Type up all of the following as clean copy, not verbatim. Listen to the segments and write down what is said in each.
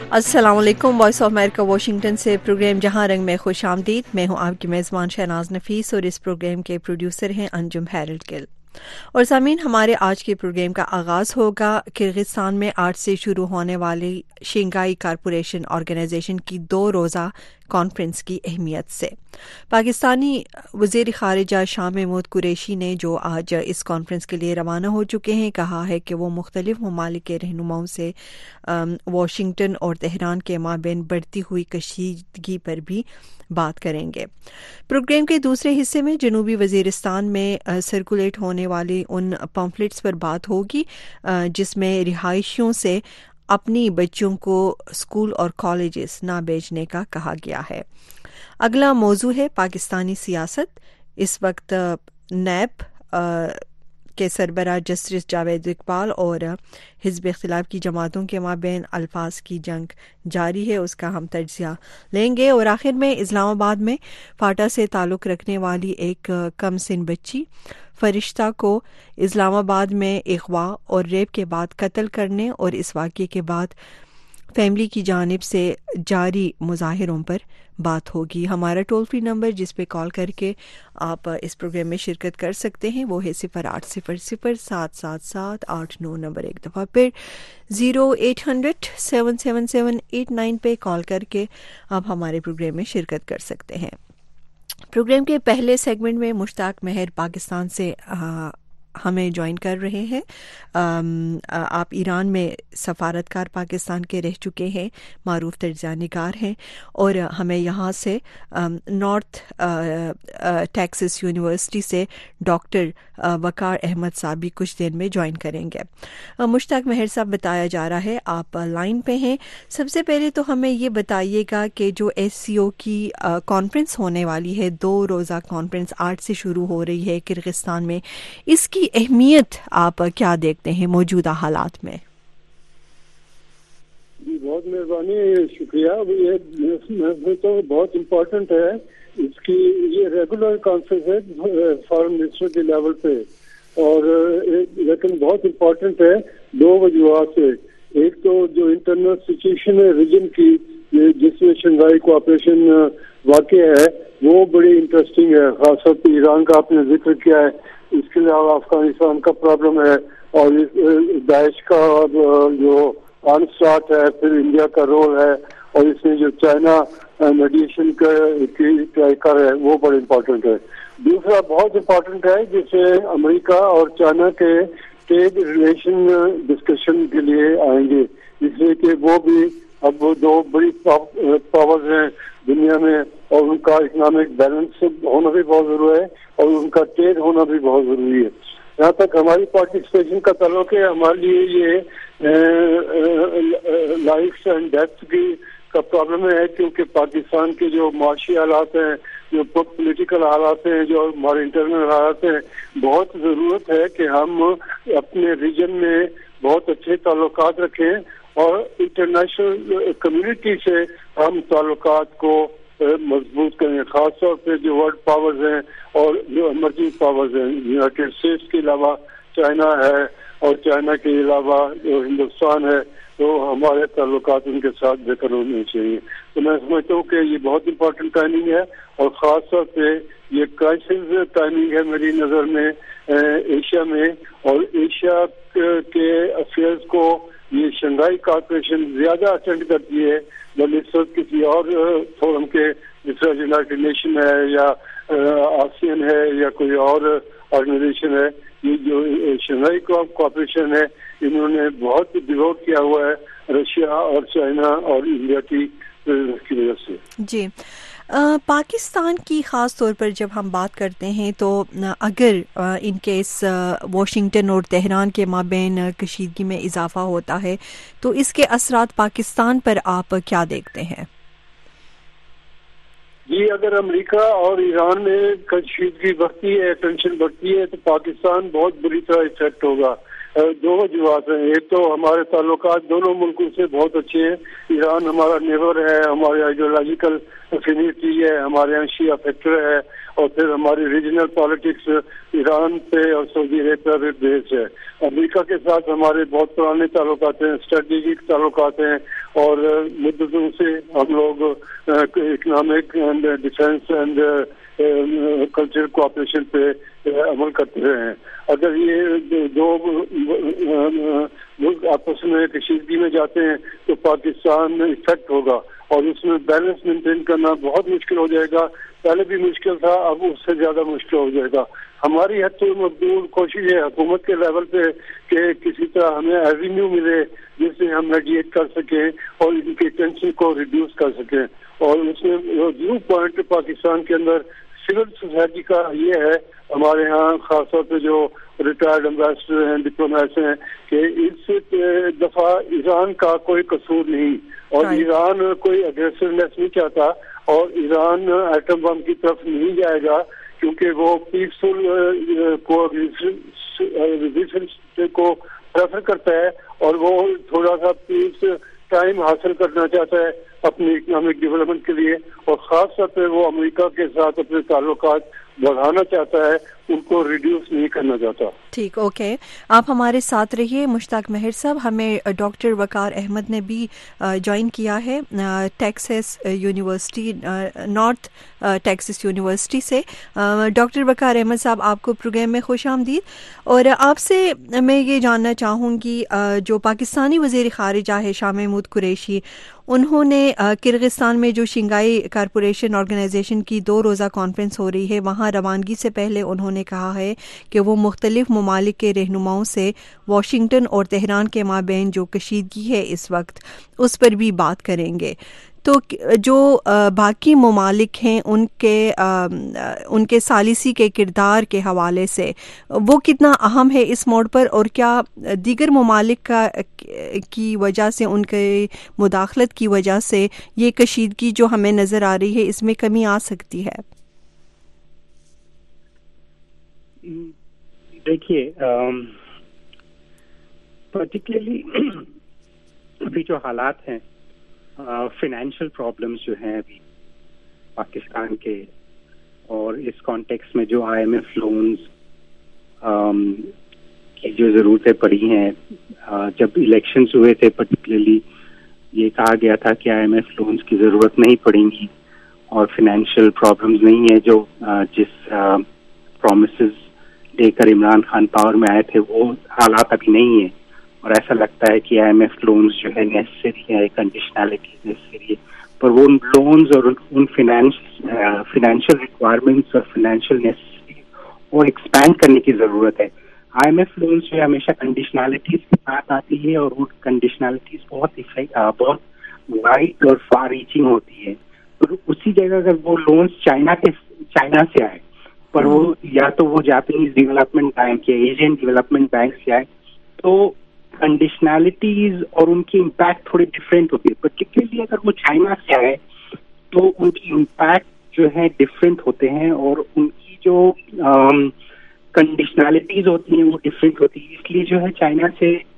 अस्सलाम वालेकुम। Voice of America Washington से प्रोग्राम जहां रंग में खुश आमदीद। मैं हूं आपकी मेज़बान शहनाज नफीस और इस प्रोग्राम के प्रोड्यूसर हैं अंजुम हैरल्ड गिल। और सामीन, हमारे आज के प्रोग्राम का आगाज़ होगा किर्गिस्तान में आज से शुरू होने वाली शंघाई कॉरपोरेशन ऑर्गेनाइजेशन की 2 रोज़ा कॉन्फ्रेंस की अहमियत से। पाकिस्तानी वज़ीर ख़ारिजा शाह महमूद कुरैशी ने, जो आज इस कॉन्फ्रेंस के लिए रवाना हो चुके हैं, कहा है कि वो मुख्तलिफ ममालिक के रहनुमाओं से वाशिंगटन और तेहरान के माबैन बढ़ती हुई कशीदगी पर भी बात करेंगे। प्रोग्राम के दूसरे हिस्से में जनूबी वज़ीरिस्तान में सर्कुलेट होने वाली उन पम्फलेट्स पर बात होगी जिसमें रिहायशियों से अपनी बच्चों को स्कूल और कॉलेजेस ना भेजने का कहा गया है। अगला मौजू है पाकिस्तानी सियासत। इस वक्त नैब के सरबराह जस्टिस जावेद इकबाल और हिज़्ब इख्तिलाफ की जमातों के माबैन अल्फाज की जंग जारी है, उसका हम तज्ज़िया लेंगे। और आखिर में इस्लामाबाद में फाटा से ताल्लुक़ रखने वाली एक कम सिन बच्ची फरिश्ता को इस्लामाबाद में अगवा और रेप के बाद कत्ल करने और इस वाक़े के बाद फैमिली की जानिब से जारी मुज़ाहिरों पर बात होगी। हमारा टोल फ्री नंबर जिस पे कॉल करके आप इस प्रोग्राम में शिरकत कर सकते हैं वो है 0800-777-899। नंबर एक दफ़ा फिर 0800-777-89 पे कॉल करके आप हमारे प्रोग्राम में शिरकत कर सकते हैं। प्रोग्राम के पहले सेगमेंट में मुश्ताक महर पाकिस्तान से हमें ज्वाइन कर रहे हैं। आप ईरान में सफारतकार पाकिस्तान के रह चुके हैं, मारूफ तर्जुमानिगार हैं और हमें यहाँ से नॉर्थ टेक्सास यूनिवर्सिटी से डॉक्टर वकार अहमद साहब भी कुछ देर में ज्वाइन करेंगे। मुश्ताक महर साहब, बताया जा रहा है आप लाइन पे हैं। सबसे पहले तो हमें ये बताइएगा कि जो SCO की कॉन्फ्रेंस होने वाली है, 2 रोज़ा कॉन्फ्रेंस आज से शुरू हो रही है किर्गिस्तान में, इसकी अहमियत आप क्या देखते हैं मौजूदा हालात में? जी बहुत मेहरबानी, शुक्रिया। ये तो बहुत इम्पोर्टेंट है। इसकी ये रेगुलर कॉन्फ्रेंस है फॉरेन मिनिस्टर के लेवल पे, और लेकिन बहुत इम्पोर्टेंट है 2 वजूहात से। एक तो जो इंटरनल सिचुएशन है रीजन की, जिसमें शंघाई कोऑपरेशन वाक़ है, वो बड़ी इंटरेस्टिंग है। खासतौर पर ईरान का आपने जिक्र किया है, इसके अलावा अफगानिस्तान का प्रॉब्लम है और दाइश का जो ऑनस्टार्ट है, फिर इंडिया का रोल है, और इसमें जो चाइना मेडिएशन की ट्राई कर है वो बड़ा इम्पोर्टेंट है। दूसरा बहुत इम्पोर्टेंट है जिससे अमेरिका और चाइना के ट्रेड रिलेशन डिस्कशन के लिए आएंगे, इसलिए कि वो भी अब वो 2 बड़ी पावर्स हैं दुनिया में और उनका इकोनॉमिक बैलेंस होना भी बहुत जरूरी है और उनका ट्रेड होना भी बहुत जरूरी है। जहाँ तक हमारी पार्टिसिपेशन का ताल्लुक है, हमारे लिए ये लाइफ एंड डेथ की का प्रॉब्लम है, क्योंकि पाकिस्तान के जो माशी हालात हैं, जो पॉलिटिकल हालात हैं, जो हमारे इंटरनल हालात हैं, बहुत ज़रूरत है कि हम अपने रीजन में बहुत अच्छे ताल्लुकात रखें और इंटरनेशनल कम्युनिटी से हम ताल्लुकात को मजबूत करें। खासतौर पे जो वर्ल्ड पावर्स हैं और जो इमर्जिंग पावर्स हैं, यूनाइटेड स्टेट्स के अलावा चाइना है और चाइना के अलावा जो हिंदुस्तान है, तो हमारे ताल्लुकात उनके साथ बेहतर होने चाहिए। तो मैं समझता हूँ कि ये बहुत इम्पोर्टेंट टाइमिंग है और ख़ासतौर पे ये क्राइसिस टाइमिंग है मेरी नज़र में एशिया में, और एशिया के अफेयर्स को ये शंघाई कॉर्पोरेशन ज्यादा अटेंड करती है बल्कि किसी और फोरम के, जिसका यूनाइटेड नेशन है या आसियान है या कोई और ऑर्गेनाइजेशन है। ये जो शंघाई कॉर्पोरेशन है, इन्होंने बहुत डिवोट किया हुआ है रशिया और चाइना और इंडिया की वजह से। जी, पाकिस्तान की ख़ास तौर पर जब हम बात करते हैं तो अगर इन केस वाशिंगटन और तेहरान के माबैन कशीदगी में इजाफा होता है तो इसके असरात पाकिस्तान पर आप क्या देखते हैं? जी, अगर अमेरिका और ईरान में कशीदगी बढ़ती है, टेंशन बढ़ती है, तो पाकिस्तान बहुत बुरी तरह इफेक्ट होगा। 2 वजूहात हैं। एक तो हमारे ताल्लुकात दोनों मुल्कों से बहुत अच्छे हैं। ईरान हमारा नेबर है, हमारे आइडियोलॉजिकल एफिनिटी है, हमारे यहाँ शिया फैक्टर है, और फिर हमारी रीजनल पॉलिटिक्स ईरान पे और सऊदी अरेबिया पे बेस्ड है। अमेरिका के साथ हमारे बहुत पुराने ताल्लुकात हैं, स्ट्रेटेजिक ताल्लुकात हैं, اور مدتوں سے ہم لوگ economic and defence and cultural cooperation پہ عمل کرتے رہے ہیں. اگر یہ دو ملک آپس میں کشیدگی میں جاتے ہیں تو پاکستان میں افیکٹ ہوگا اور اس میں بیلنس مینٹین کرنا بہت مشکل ہو جائے گا. پہلے بھی مشکل تھا, اب اس سے زیادہ مشکل ہو جائے گا. ہماری حد مقدور کوشش ہے حکومت کے لیول پہ کہ کسی طرح ہمیں ایوینیو ملے جس سے ہم میڈیٹ کر سکیں اور ان کی ٹینشن کو ریڈیوس کر سکیں. اور اس میں ویو پوائنٹ پاکستان کے اندر سول سوسائٹی کا یہ ہے, ہمارے ہاں خاص طور پہ جو ریٹائرڈ امبیسڈر ہیں, ڈپلومیٹس ہیں, کہ اس دفعہ ایران کا کوئی قصور نہیں اور ایران کوئی اگریسونیس نہیں چاہتا اور ایران ایٹم بم کی طرف نہیں جائے گا کیونکہ وہ پیسفل کو پریفر کرتا ہے اور وہ تھوڑا سا پیس ٹائم حاصل کرنا چاہتا ہے اپنی اکنامک ڈیولپمنٹ کے لیے, اور خاص طور پہ وہ امریکہ کے ساتھ اپنے تعلقات بڑھانا چاہتا ہے, ان کو ریڈیوس نہیں کرنا چاہتا. ٹھیک, اوکے, آپ ہمارے ساتھ رہیے. مشتاق ماہر صاحب, ہمیں ڈاکٹر وقار احمد نے بھی جوائن کیا ہے Texas university, north Texas university سے. ڈاکٹر وقار احمد صاحب, آپ کو پروگرام میں خوش آمدید. اور آپ سے میں یہ جاننا چاہوں گی, جو پاکستانی وزیر خارجہ ہے شاہ محمود قریشی, انہوں نے کرغزستان میں جو شنگھائی کارپوریشن آرگنائزیشن کی 2 روزہ کانفرنس ہو رہی ہے وہاں روانگی سے پہلے انہوں نے کہا ہے کہ وہ مختلف ممالک کے رہنماؤں سے واشنگٹن اور تہران کے مابین جو کشیدگی ہے اس وقت اس پر بھی بات کریں گے. تو جو باقی ممالک ہیں ان کے ثالثی کے کردار کے حوالے سے وہ کتنا اہم ہے اس موڑ پر, اور کیا دیگر ممالک کی وجہ سے, ان کے مداخلت کی وجہ سے یہ کشیدگی جو ہمیں نظر آ رہی ہے اس میں کمی آ سکتی ہے؟ دیکھیے, پرٹیکولرلی ابھی جو حالات ہیں, فائنینشیل پرابلمس جو ہیں ابھی پاکستان کے, اور اس کانٹیکس میں جو IMF لونز کی جو ضرورتیں پڑی ہیں, جب الیکشنز ہوئے تھے پرٹیکولرلی یہ کہا گیا تھا کہ IMF لونز کی ضرورت نہیں پڑیں گی اور فائنینشیل پرابلمز نہیں ہیں. جو جس پرومسز دے کر عمران خان پاور میں آئے تھے وہ حالات ابھی نہیں ہیں, اور ایسا لگتا ہے کہ IMF لونز جو ہے نیسسری ہے, کنڈیشنلٹیز نیسسری ہے, پر وہ لونز اور ان فائنینشیل ریکوائرمنٹس اور فائنینشیل نیسسری اور ایکسپینڈ کرنے کی ضرورت ہے. IMF لونز جو ہے ہمیشہ کنڈیشنلٹیز کے ساتھ آتی ہے, اور وہ کنڈیشنلٹیز بہت وائڈ اور فار ریچنگ ہوتی ہے. اور اسی جگہ اگر وہ لونز چائنا سے آئے, پر وہ یا تو وہ جاپانیز ڈیولپمنٹ بینک یا ایشین ڈیولپمنٹ بینک سے آئے, تو کنڈیشنلٹیز اور ان کی امپیکٹ تھوڑی ڈفرینٹ ہوتی ہے. پرٹیکولرلی اگر وہ چائنا سے آئے تو ان کی امپیکٹ جو ہے ڈفرینٹ ہوتے ہیں, اور ان کی جو کنڈیشنلٹیز ہوتی ہیں وہ ڈفرینٹ ہوتی ہے. اس لیے جو ہے چائنا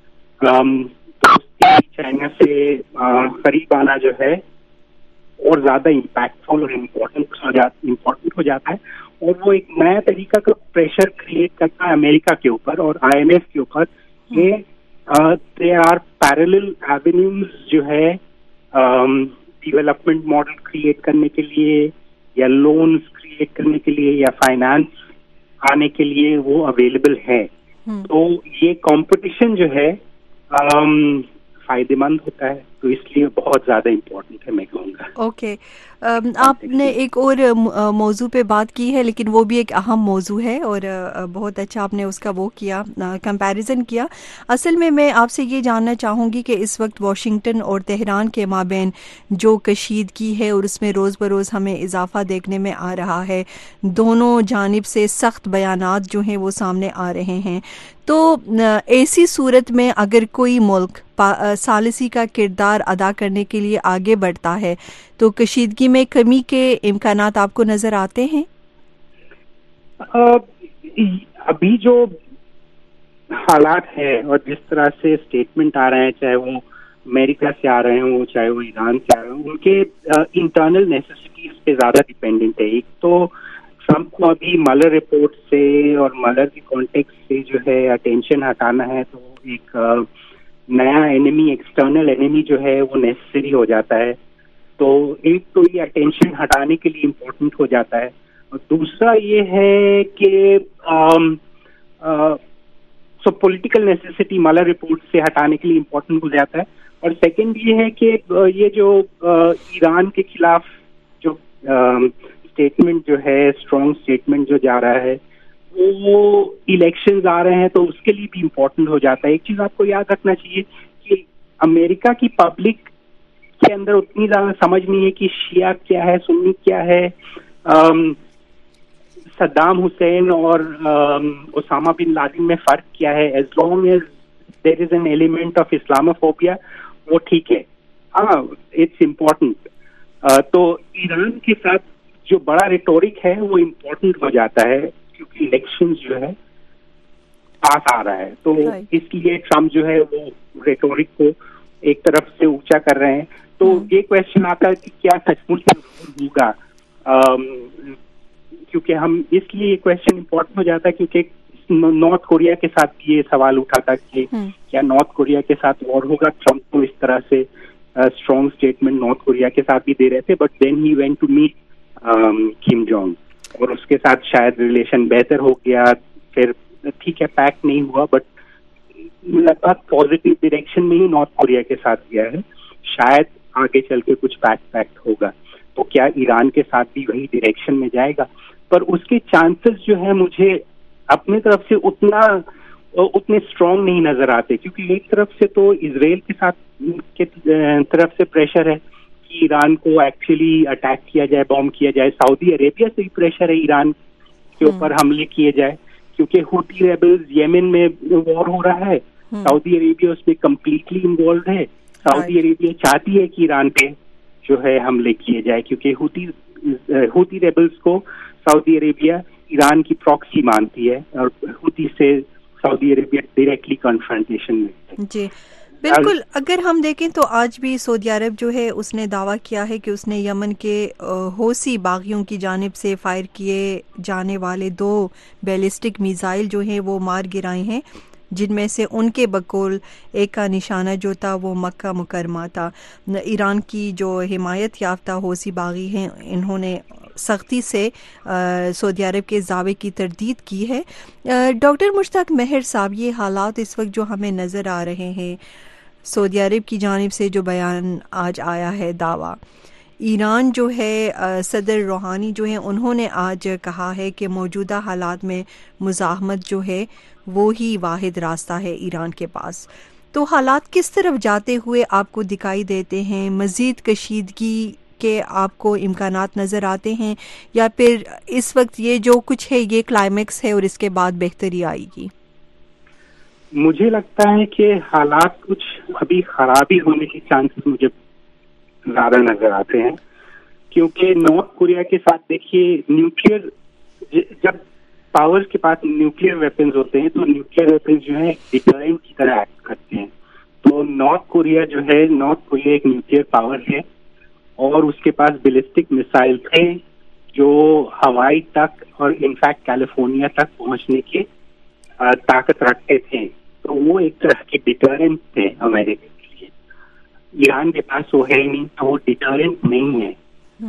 سے قریب آنا جو ہے اور زیادہ امپیکٹفل اور امپورٹنٹ ہو جاتا ہے, اور وہ ایک نیا طریقہ کا پریشر کریٹ کرتا ہے امریکہ کے اوپر اور IMF کے اوپر کہ دے آر پیرلل ایونیوز جو ہے ڈیولپمنٹ ماڈل کریٹ کرنے کے لیے یا لونز کریٹ کرنے کے لیے یا فائنانس آنے کے لیے وہ اویلیبل ہے. تو یہ کمپٹیشن جو ہے فائدے مند ہوتا ہے, تو اس لیے بہت زیادہ امپورٹنٹ ہے میں کہوں گا. اوکے, آپ نے ایک اور موضوع پہ بات کی ہے لیکن وہ بھی ایک اہم موضوع ہے, اور بہت اچھا آپ نے اس کا وہ کیا کمپیریزن کیا. اصل میں آپ سے یہ جاننا چاہوں گی کہ اس وقت واشنگٹن اور تہران کے مابین جو کشیدگی ہے اور اس میں روز بروز ہمیں اضافہ دیکھنے میں آ رہا ہے, دونوں جانب سے سخت بیانات جو ہیں وہ سامنے آ رہے ہیں, تو ایسی صورت میں اگر کوئی ملک ثالثی کا کردار ادا کرنے کے لیے آگے بڑھتا ہے تو کشیدگی میں کمی کے امکانات آپ کو نظر آتے ہیں؟ ابھی جو حالات ہیں اور جس طرح سے اسٹیٹمنٹ آ رہے ہیں, چاہے وہ امریکہ سے آ رہے ہوں چاہے وہ ایران سے آ رہے ہوں, ان کے انٹرنل نیسیسٹیز پہ زیادہ ڈیپینڈنٹ ہے. ایک تو ٹرمپ کو ابھی ملر رپورٹ سے اور ملر کے کانٹیکس سے جو ہے اٹینشن ہٹانا ہے, تو ایک नया एनिमी, एक्सटर्नल एनिमी जो है वो नेसेसरी हो जाता है. तो एक तो ये अटेंशन हटाने के लिए इम्पोर्टेंट हो जाता है, और दूसरा ये है कि so political necessity Mueller report से हटाने के लिए इम्पोर्टेंट हो जाता है. और सेकंड ये है कि ये जो ईरान के खिलाफ जो स्टेटमेंट जो है, स्ट्रॉन्ग स्टेटमेंट जो जा रहा है, वो इलेक्शंस आ रहे हैं तो उसके लिए भी इम्पोर्टेंट हो जाता है. एक चीज आपको याद रखना चाहिए कि अमेरिका की पब्लिक के अंदर उतनी ज्यादा समझ नहीं है कि शिया क्या है, सुन्नी क्या है. सद्दाम हुसैन और ओसामा बिन लादेन में फर्क क्या है. As long as there is an element of Islamophobia, वो ठीक है. हाँ, इट्स इम्पोर्टेंट. तो ईरान के साथ जो बड़ा रिटोरिक है वो इम्पोर्टेंट हो जाता है, क्योंकि इलेक्शन जो है पास आ रहा है. तो इसलिए ट्रम्प जो है वो रिटोरिक को एक तरफ से ऊंचा कर रहे हैं. तो ये क्वेश्चन आता है कि क्या सचमुच होगा, क्योंकि हम इसलिए ये क्वेश्चन इम्पोर्टेंट हो जाता है क्योंकि नॉर्थ कोरिया के साथ भी ये सवाल उठा था कि क्या नॉर्थ कोरिया के साथ वॉर होगा. ट्रम्प को इस तरह से स्ट्रॉन्ग स्टेटमेंट नॉर्थ कोरिया के साथ भी दे रहे थे, but then he went to meet Kim Jong, और उसके साथ शायद रिलेशन बेहतर हो गया. फिर ठीक है, पैक्ट नहीं हुआ, बट लगभग पॉजिटिव डायरेक्शन में ही नॉर्थ कोरिया के साथ गया है. शायद आगे चल के कुछ पैक्ट होगा. तो क्या ईरान के साथ भी वही डायरेक्शन में जाएगा? पर उसके चांसेस जो है मुझे अपनी तरफ से उतने स्ट्रांग नहीं नजर आते, क्योंकि एक तरफ से तो इजराइल के साथ के तरफ से प्रेशर है कि ईरान को एक्चुअली अटैक किया जाए, बॉम्ब किया जाए. सऊदी अरेबिया से भी प्रेशर है ईरान के ऊपर हमले किए जाए, क्योंकि हुती रेबल्स येमेन में वॉर हो रहा है. सऊदी अरेबिया उसमें कम्प्लीटली इन्वॉल्व है. सऊदी अरेबिया चाहती है कि ईरान पे जो है हमले किए जाए, क्योंकि हुती रेबल्स को सऊदी अरेबिया ईरान की प्रॉक्सी मानती है, और हुती से सऊदी अरेबिया डायरेक्टली कन्फ्रंटेशन में है. जी बिल्कुल. अगर हम देखें तो आज भी सऊदी अरब जो है उसने दावा किया है कि उसने यमन के हौसी बागियों की जानिब से फायर किए जाने वाले 2 बैलिस्टिक मिसाइल जो हैं वो मार गिराए हैं, जिनमें से उनके बकौल एक का निशाना जो था वो मक्का मुकरमा था. ईरान की जो हिमायत याफ्ता हौसी बागी हैं, इन्होंने सख्ती से सऊदी अरब के दावे की तरदीद की है. डॉक्टर मुश्ताक मेहर साहब, ये हालात इस वक्त जो हमें नज़र आ रहे हैं, सऊदी अरब की जानिब से जो बयान आज आया है, दावा, ईरान जो है सदर रूहानी जो है उन्होंने आज कहा है कि मौजूदा हालात में मुज़ाहमत जो है वो ही वाहिद रास्ता है ईरान के पास. तो हालात किस तरफ जाते हुए आपको दिखाई देते हैं? मज़ीद कशीदगी के आपको इम्कानात नज़र आते हैं, या फिर इस वक्त ये जो कुछ है ये क्लाइमेक्स है और इसके बाद बेहतरी आएगी? मुझे लगता है कि हालात कुछ अभी खराबी होने के चांसेस मुझे ज्यादा नजर आते हैं, क्योंकि नॉर्थ कोरिया के साथ देखिए, न्यूक्लियर, जब पावर्स के पास न्यूक्लियर वेपन्स होते हैं तो न्यूक्लियर वेपन्स जो है डिटरेंट की तरह एक्ट करते हैं. तो नॉर्थ कोरिया एक न्यूक्लियर पावर है, और उसके पास बैलिस्टिक मिसाइल थे जो हवाई तक और इनफैक्ट कैलिफोर्निया तक पहुंचने की ताकत रखते थे. तो वो एक तरह के डिटरेंट थे अमेरिका के लिए. ईरान के पास वो है नहीं, तो वो डिटरेंट नहीं है.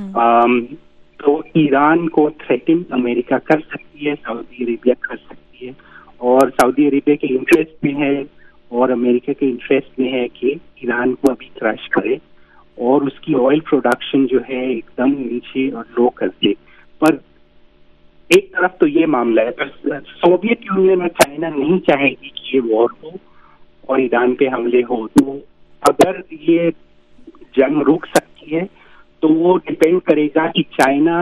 तो ईरान को थ्रेटन अमेरिका कर सकती है, सऊदी अरेबिया कर सकती है, और सऊदी अरेबिया के इंटरेस्ट में है और अमेरिका के इंटरेस्ट में है कि ईरान को अभी क्रश करे और उसकी ऑयल प्रोडक्शन जो है एकदम नीचे और लो कर दे. पर एक तरफ तो ये मामला है, पर सोवियत यूनियन और चाइना नहीं चाहेगी कि ये वॉर हो और ईरान पे हमले हो. तो अगर ये जंग रुक सकती है तो वो डिपेंड करेगा कि चाइना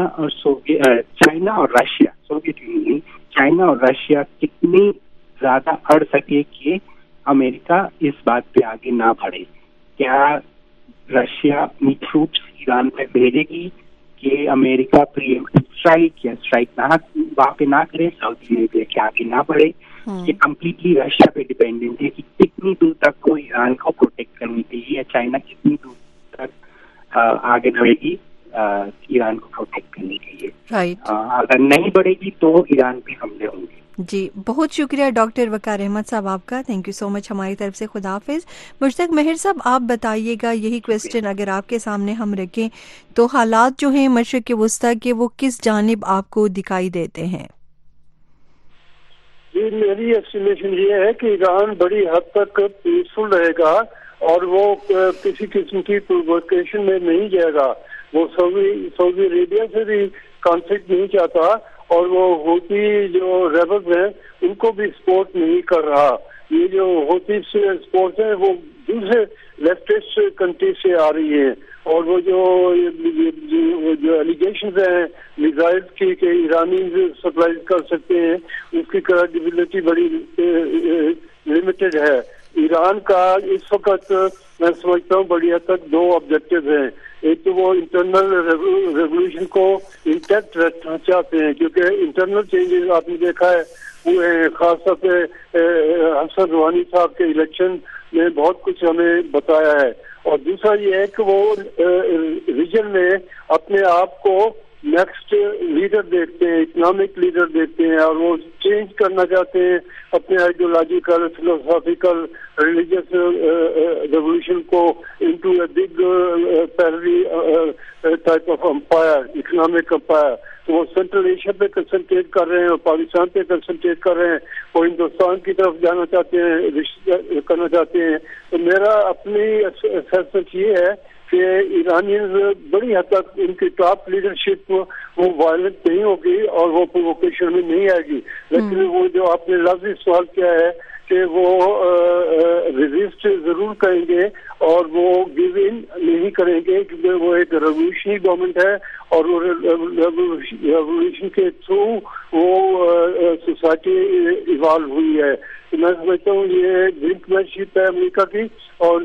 और रशिया, सोवियत यूनियन, चाइना और रशिया कितनी ज्यादा अड़ सके कि अमेरिका इस बात पे आगे ना बढ़े. क्या रशिया अपनी ट्रूप्स ईरान पे भेजेगी कि अमेरिका प्रीएम्प्टिव स्ट्राइक या स्ट्राइक वहां पे ना करे, सऊदी अरेबिया के आगे ना बढ़े? ये कम्प्लीटली रशिया पे डिपेंडेंट है कि कितनी दूर तक वो ईरान को प्रोटेक्ट करने के लिए, या चाइना कितनी दूर तक आगे बढ़ेगी ایران کو پروٹیکٹ کرنے کے لیے. رائٹ. اگر نہیں بڑھے گی تو ایران پہ حملے ہوں گے. جی بہت شکریہ ڈاکٹر وقار احمد صاحب آپ کا. تھینک یو سو مچ ہماری طرف سے. خدا حافظ. مشتاق ماہر صاحب آپ بتائیے گا, یہی کویسچن اگر آپ کے سامنے ہم رکھیں تو حالات جو ہیں مشرق وسطیٰ کے وہ کس جانب آپ کو دکھائی دیتے ہیں؟ جی میری ایسٹیمیشن یہ ہے کہ ایران بڑی حد تک پیسفل رہے گا اور وہ کسی قسم کی پرووکیشن میں نہیں جائے گا. وہ سعودی عربیہ سے بھی کانفلکٹ نہیں چاہتا اور وہ ہوتی جو ریبلز ہیں ان کو بھی سپورٹ نہیں کر رہا. یہ جو ہوتی سپورٹ ہیں وہ دوسرے لیفٹسٹ کنٹری سے آ رہی ہیں اور وہ جو ایلیگیشنز ہیں میزائل کی کہ ایرانی سپلائی کر سکتے ہیں اس کی کریڈیبلٹی بڑی لمیٹڈ ہے. ایران کا اس وقت میں سمجھتا ہوں بڑی حد تک دو آبجیکٹو ہیں. ایک تو وہ انٹرنل ریولیوشن کو انٹیکٹ رکھنا چاہتے ہیں کیونکہ انٹرنل چینجز آپ نے دیکھا ہے ہوئے ہیں, خاص طور پہ حسن روحانی صاحب کے الیکشن نے بہت کچھ ہمیں بتایا ہے. اور دوسرا یہ ہے کہ وہ ریجن میں اپنے آپ کو نیکسٹ لیڈر دیکھتے ہیں, اکنامک لیڈر دیکھتے ہیں اور وہ چینج کرنا چاہتے ہیں اپنے آئیڈیولوجیکل فلوسافیکل ریلیجیس ریولیوشن کو into a big perry type of empire, economic empire. وہ سینٹرل ایشیا پہ کنسنٹریٹ کر رہے ہیں اور پاکستان پہ کنسنٹریٹ کر رہے ہیں, وہ ہندوستان کی طرف جانا چاہتے ہیں, رشتہ کرنا چاہتے ہیں. تو میرا اپنی اسسمنٹ یہ ہے کہ ایرانیز بڑی حد تک ان کی ٹاپ لیڈرشپ وہ وائلنٹ نہیں ہوگی اور وہ پرووکیشن میں نہیں آئے گی. لیکن وہ جو آپ نے لفظی سوال کیا ہے کہ وہ ریزسٹ ضرور کریں گے اور وہ گیو ان نہیں کریں گے کیونکہ وہ ایک ریولیوشنری گورنمنٹ ہے اور وہ ریولیوشن کے تھرو وہ سوسائٹی ایوالو ہوئی ہے. میں سمجھتا ہوں یہ ڈرنک مین شپ ہے امریکہ کی اور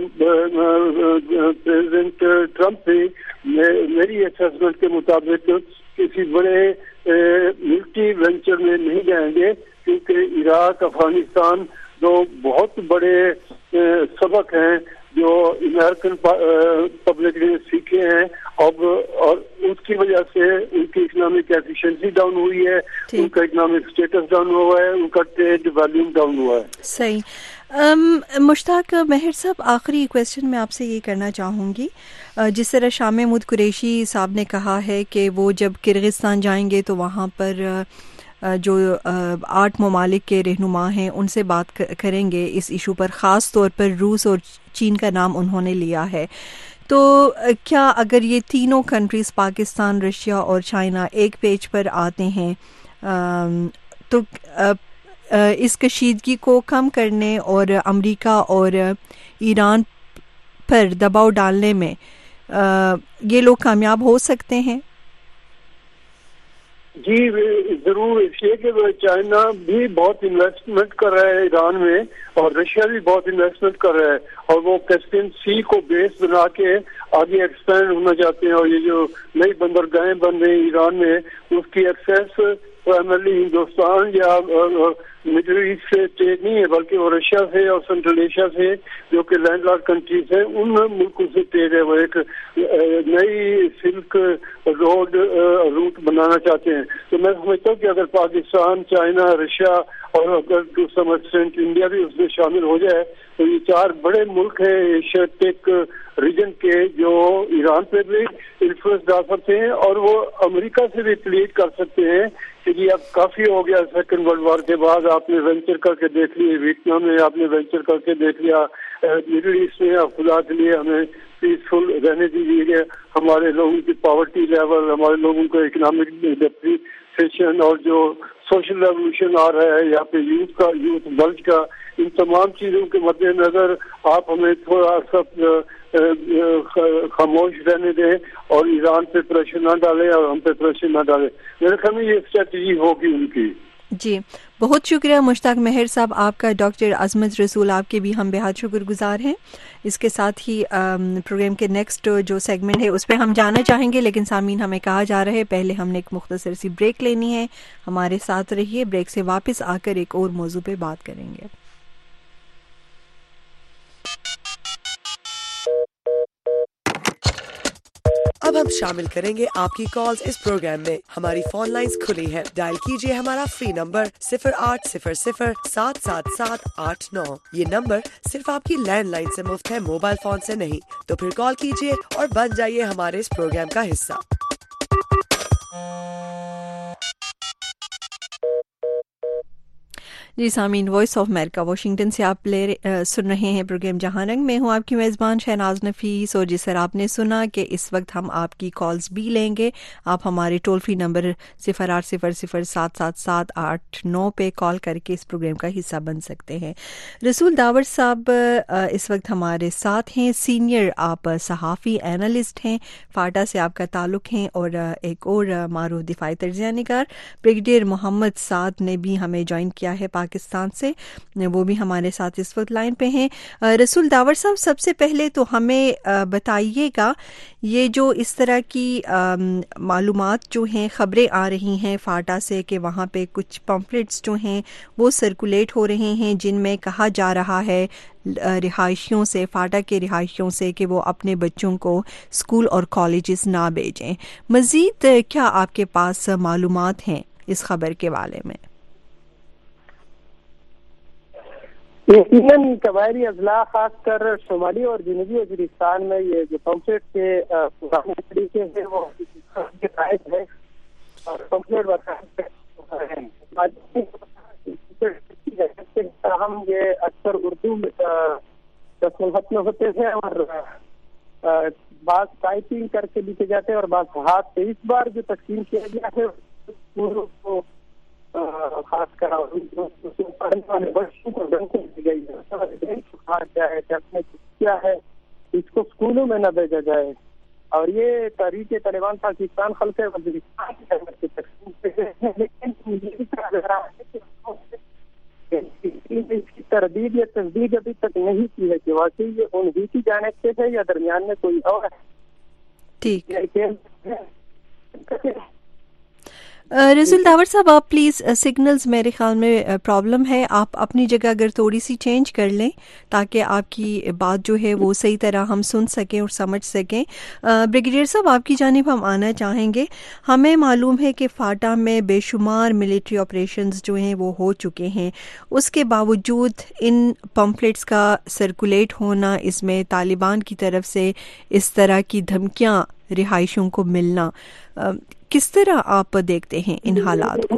پریزیڈنٹ ٹرمپ بھی میری اسسمنٹ کے مطابق کسی بڑے ملٹی وینچر میں نہیں جائیں گے کیونکہ عراق افغانستان دو بہت بڑے سبق ہیں جو امریکن پبلک نے سیکھے ہیں اور اس کی وجہ سے ان کی اکنامک ایفیشنسی ڈاؤن ہوئی ہے, ان کا اکنامک اسٹیٹس ڈاؤن ہوا ہے, ان کا ٹریڈ ویلیوم ڈاؤن ہوا ہے. صحیح. مشتاق ماہر صاحب آخری کویسچن میں آپ سے یہ کرنا چاہوں گی, جس طرح شاہ محمود قریشی صاحب نے کہا ہے کہ وہ جب کرغزستان جائیں گے تو وہاں پر جو 8 ممالک کے رہنما ہیں ان سے بات کریں گے اس ایشو پر, خاص طور پر روس اور چین کا نام انہوں نے لیا ہے. تو کیا اگر یہ تینوں کنٹریز پاکستان, رشیا اور چائنا ایک پیج پر آتے ہیں تو اس کشیدگی کو کم کرنے اور امریکہ اور ایران پر دباؤ ڈالنے میں یہ لوگ کامیاب ہو سکتے ہیں؟ جی ضرور, اس لیے کہ چائنا بھی بہت انویسٹمنٹ کر رہا ہے ایران میں اور رشیا بھی بہت انویسٹمنٹ کر رہا ہے اور وہ کیسپین سی کو بیس بنا کے آگے ایکسپینڈ ہونا چاہتے ہیں اور یہ جو نئی بندرگاہیں بن رہی ہیں ایران میں اس کی ایکسیس پرائمرلی ہندوستان یا مڈل ایسٹ سے ٹریڈ نہیں ہے بلکہ وہ رشیا سے اور سینٹرل ایشیا سے جو کہ لینڈ لاک کنٹریز ہیں ان ملکوں سے ٹریڈ ہے. وہ ایک نئی سلک روٹ بنانا چاہتے ہیں. تو میں سمجھتا ہوں کہ اگر پاکستان, چائنا, رشیا اور اگر ٹو سم ایکسٹینٹ انڈیا بھی اس میں شامل ہو جائے تو یہ 4 بڑے ملک ہیں ایشیا ٹیک ریجن کے جو ایران پہ بھی انفلوئنس ڈال سکتے ہیں اور وہ امریکہ سے بھی پلیڈ کر سکتے ہیں کہ جی اب کافی ہو گیا سیکنڈ ورلڈ وار کے بعد, آپ نے وینچر کر کے دیکھ لیے, ویتنام میں آپ نے وینچر کر کے دیکھ لیا, مڈل ایسٹ میں آپ خدا کے لیے ہمیں پیسفل رہنے دیجیے. ہمارے لوگوں کی پاورٹی لیول, ہمارے لوگوں کو اکنامک ڈپریسیشن اور جو سوشل ریولیوشن آ رہا ہے یہاں پہ یوتھ بلج کا, ان تمام چیزوں کے مد نظر آپ ہمیں تھوڑا سا خاموش رہنے دیں اور ایران پہ پریشر نہ ڈالیں اور ہم پہ پریشر نہ ڈالیں. میرے خیال میں یہ اسٹریٹجی ہوگی ان کی. جی بہت شکریہ مشتاق ماہر صاحب آپ کا. ڈاکٹر عظمت رسول آپ کے بھی ہم بہت شکر گزار ہیں. اس کے ساتھ ہی پروگرام کے نیکسٹ جو سیگمنٹ ہے اس پہ ہم جانا چاہیں گے, لیکن سامعین ہمیں کہا جا رہا ہے پہلے ہم نے ایک مختصر سی بریک لینی ہے. ہمارے ساتھ رہیے, بریک سے واپس آ کر ایک اور موضوع پہ بات کریں گے. اب ہم شامل کریں گے آپ کی کالز اس پروگرام میں. ہماری فون لائنز کھلی ہیں. ڈائل کیجئے ہمارا فری نمبر 0800-777-889. یہ نمبر صرف آپ کی لینڈ لائن سے مفت ہے, موبائل فون سے نہیں. تو پھر کال کیجئے اور بن جائیے ہمارے اس پروگرام کا حصہ. جی سامعین, وائس آف امریکہ واشنگٹن سے آپ سن رہے ہیں پروگرام جہاں رنگ. میں ہوں آپ کی میزبان شہناز نفیس, اور جس طرح آپ نے سنا کہ اس وقت ہم آپ کی کالز بھی لیں گے. آپ ہمارے ٹول فری نمبر 0800-777-889 پہ کال کر کے اس پروگرام کا حصہ بن سکتے ہیں. رسول داور صاحب اس وقت ہمارے ساتھ ہیں. سینئر آپ صحافی اینالسٹ ہیں, فاٹا سے آپ کا تعلق ہے, اور ایک اور معروف دفاعی تجزیہ نگار بریگیڈیئر محمد سعد نے بھی ہمیں جوائن کیا ہے پاکستان سے, وہ بھی ہمارے ساتھ اس وقت لائن پہ ہیں. رسول داور صاحب, سب سے پہلے تو ہمیں بتائیے گا, یہ جو اس طرح کی معلومات جو ہیں, خبریں آ رہی ہیں فاٹا سے کہ وہاں پہ کچھ پمفلٹس جو ہیں وہ سرکولیٹ ہو رہے ہیں جن میں کہا جا رہا ہے رہائشیوں سے, فاٹا کے رہائشیوں سے, کہ وہ اپنے بچوں کو اسکول اور کالجز نہ بھیجیں. مزید کیا آپ کے پاس معلومات ہیں اس خبر کے بارے میں؟ یقیناً قبائلی اضلاع خاص کر شمالی اور جنوبی وزیرستان میں یہ جو پمفلیٹ کے پرانے طریقے ہیں وہ ہے, اور پمفلیٹ ہم یہ اکثر اردو میں خط میں ہوتے ہیں, اور بعض ٹائپنگ کر کے لکھے جاتے ہیں اور بعض ہاتھ سے. اس بار جو تقسیم کیا گیا ہے خاص کر پڑھنے والے بچوں کو گئی کیا ہے اس کو اسکولوں میں نہ بھیجا جائے, اور یہ تحریک طالبان پاکستان خلق وزیرستان کی تقسیم سے ہے. لیکن اس کی تردید یا تصدیق ابھی تک نہیں کی ہے کہ واقعی یہ انہی کی جانب سے ہے یا درمیان میں کوئی اور ہے. ٹھیک. رسول داور صاحب, آپ پلیز سگنلز میرے خیال میں پرابلم ہے, آپ اپنی جگہ اگر تھوڑی سی چینج کر لیں تاکہ آپ کی بات جو ہے وہ صحیح طرح ہم سن سکیں اور سمجھ سکیں. بریگیڈیئر صاحب, آپ کی جانب ہم آنا چاہیں گے. ہمیں معلوم ہے کہ فاٹا میں بے شمار ملٹری آپریشنز جو ہیں وہ ہو چکے ہیں, اس کے باوجود ان پمفلٹس کا سرکولیٹ ہونا, اس میں طالبان کی طرف سے اس طرح کی دھمکیاں رہائشیوں کو ملنا, کس طرح آپ دیکھتے ہیں ان حالات کو؟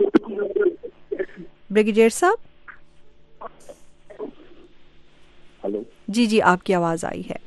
بریگیڈیئر صاحب. ہلو. جی آپ کی آواز آئی ہے.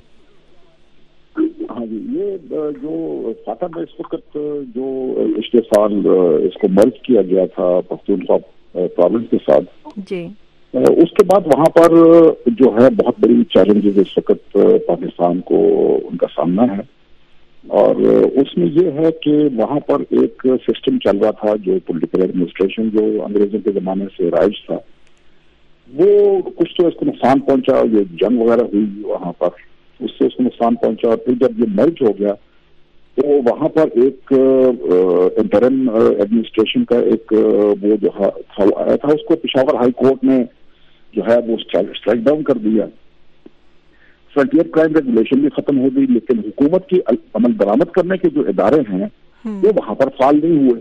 ہاں جی, یہ جو فاٹا میں اس وقت جو پچھلے سال اس کو مرج کیا گیا تھا پختونخوا پروونس کے ساتھ, جی, اس کے بعد وہاں پر جو ہے بہت بڑی چیلنجز اس وقت پاکستان کو ان کا سامنا ہے, اور اس میں یہ ہے کہ وہاں پر ایک سسٹم چل رہا تھا جو پولیٹیکل ایڈمنسٹریشن جو انگریزوں کے زمانے سے رائج تھا, وہ کچھ تو اس کو نقصان پہنچا. یہ جنگ وغیرہ ہوئی وہاں پر, اس سے اس کو نقصان پہنچا. اور پھر جب یہ مرج ہو گیا تو وہاں پر ایک انٹرم ایڈمنسٹریشن کا ایک وہ جو آیا تھا, اس کو پشاور ہائی کورٹ نے جو ہے وہ اسٹرائک ڈاؤن کر دیا. فرنٹیئر کرائم ریگولیشن بھی ختم ہو گئی, لیکن حکومت کی عمل درآمد کرنے کے جو ادارے ہیں وہ وہاں پر فعال نہیں ہوئے,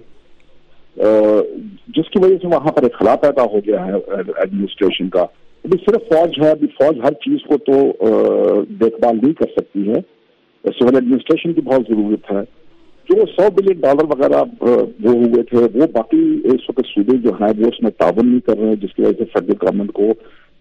جس کی وجہ سے وہاں پر ایک خلا پیدا ہو گیا ہے ایڈمنسٹریشن کا. ابھی صرف فوج ہے, ابھی فوج ہر چیز کو تو دیکھ بھال نہیں کر سکتی ہے, سول ایڈمنسٹریشن کی بہت ضرورت ہے. جو $100 بلین وغیرہ وہ ہوئے تھے, وہ باقی اس وقت صوبے جو ہیں وہ اس میں تعاون نہیں کر رہے ہیں, جس کی وجہ سے فیڈرل گورنمنٹ کو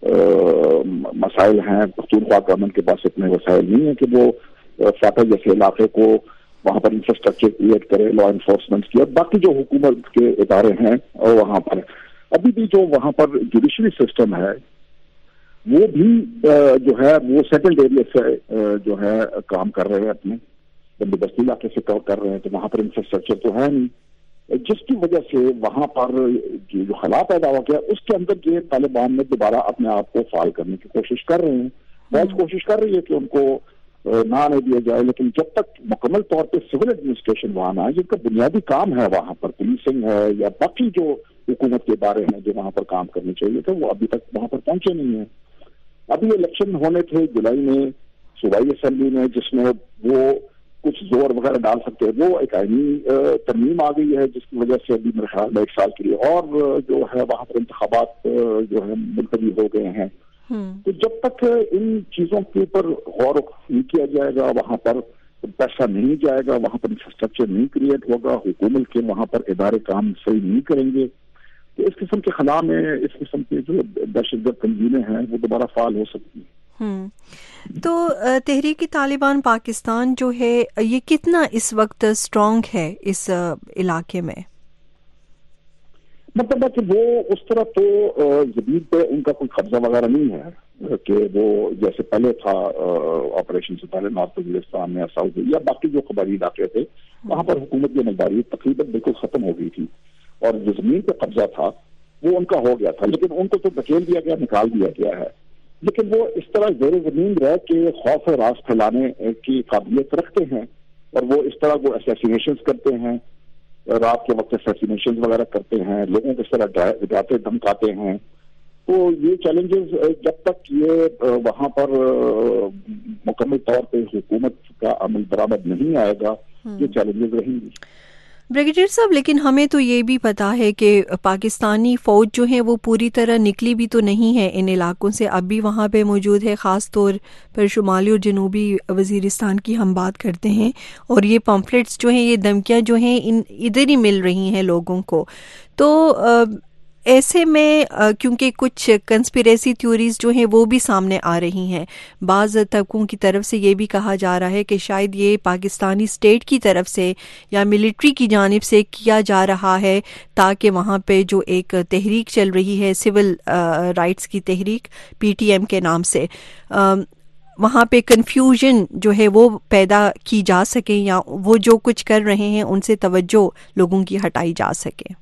مسائل ہیں. پختونخوا گورنمنٹ کے پاس اتنے وسائل نہیں ہیں کہ وہ فاٹا جیسے علاقے کو وہاں پر انفراسٹرکچر کریٹ کرے, لا انفورسمنٹ کی, اور باقی جو حکومت کے ادارے ہیں اور وہاں پر ابھی بھی جو وہاں پر جوڈیشری سسٹم ہے وہ بھی جو ہے وہ سیٹلڈ ایریا سے جو ہے کام کر رہے ہیں, اپنے بندوبستی علاقے سے کر رہے ہیں, تو وہاں پر انفراسٹرکچر تو ہے نہیں, جس کی وجہ سے وہاں پر جو حالات پیدا ہو گیا اس کے اندر جو طالبان میں دوبارہ اپنے آپ کو فعال کرنے کی کوشش کر رہے ہیں. بہت کوشش کر رہی ہے کہ ان کو نہ آنے دیا جائے, لیکن جب تک مکمل طور پہ سول ایڈمنسٹریشن وہاں نہ ہے, جن کا بنیادی کام ہے وہاں پر پولیسنگ ہے یا باقی جو حکومت کے ادارے ہیں جو وہاں پر کام کرنے چاہیے تھے, وہ ابھی تک وہاں پر پہنچے نہیں ہیں. ابھی الیکشن ہونے تھے جولائی میں صوبائی اسمبلی میں, جس میں وہ کچھ زور وغیرہ ڈال سکتے ہیں. وہ ایک آئینی ترمیم آ گئی ہے جس کی وجہ سے ابھی میرے خیال میں 1 سال کے لیے اور جو ہے وہاں پر انتخابات جو ہے ملتوی ہو گئے ہیں. تو جب تک ان چیزوں کے اوپر غور نہیں کیا جائے گا, وہاں پر پیسہ نہیں جائے گا, وہاں پر انفراسٹرکچر نہیں کریٹ ہوگا, حکومت کے وہاں پر ادارے کام صحیح نہیں کریں گے, تو اس قسم کے خلا میں اس قسم کی جو دہشت گرد تنظیمیں ہیں وہ دوبارہ فعال ہو سکتی ہیں. تو تحریک طالبان پاکستان جو ہے یہ کتنا اس وقت اسٹرانگ ہے اس علاقے میں؟ مطلب ہے کہ وہ اس طرح تو زمین پہ ان کا کوئی قبضہ وغیرہ نہیں ہے کہ وہ جیسے پہلے تھا آپریشن سے پہلے نارتھ وزیرستان یا ساؤتھ یا باقی جو قبائلی علاقے تھے وہاں پر حکومت کی عملداری تقریباً بالکل ختم ہو گئی تھی اور جو زمین پہ قبضہ تھا وہ ان کا ہو گیا تھا, لیکن ان کو تو دھکیل دیا گیا, نکال دیا گیا ہے. لیکن وہ اس طرح زیر زمین رہ کے خوف و راز پھیلانے کی قابلیت رکھتے ہیں اور وہ اس طرح وہ اسیسینیشنز کرتے ہیں, رات کے وقت اسیسینیشنز وغیرہ کرتے ہیں, لوگوں کو اس طرح ڈراتے دھمکاتے ہیں. تو یہ چیلنجز جب تک یہ وہاں پر مکمل طور پہ حکومت کا عمل درآمد نہیں آئے گا یہ چیلنجز رہیں گی. بریگیڈیئر صاحب, لیکن ہمیں تو یہ بھی پتا ہے کہ پاکستانی فوج جو ہے وہ پوری طرح نکلی بھی تو نہیں ہے ان علاقوں سے, اب بھی وہاں پہ موجود ہے, خاص طور پر شمالی اور جنوبی وزیرستان کی ہم بات کرتے ہیں, اور یہ پمفلٹس جو ہیں, یہ دھمکیاں جو ہیں ادھر ہی مل رہی ہیں لوگوں کو. تو ایسے میں کیونکہ کچھ کنسپریسی تھیوریز جو ہیں وہ بھی سامنے آ رہی ہیں, بعض طبقوں کی طرف سے یہ بھی کہا جا رہا ہے کہ شاید یہ پاکستانی اسٹیٹ کی طرف سے یا ملٹری کی جانب سے کیا جا رہا ہے تاکہ وہاں پہ جو ایک تحریک چل رہی ہے سول رائٹس کی تحریک PTM کے نام سے, وہاں پہ کنفیوژن جو ہے وہ پیدا کی جا سکے یا وہ جو کچھ کر رہے ہیں ان سے توجہ لوگوں کی ہٹائی جا سکے.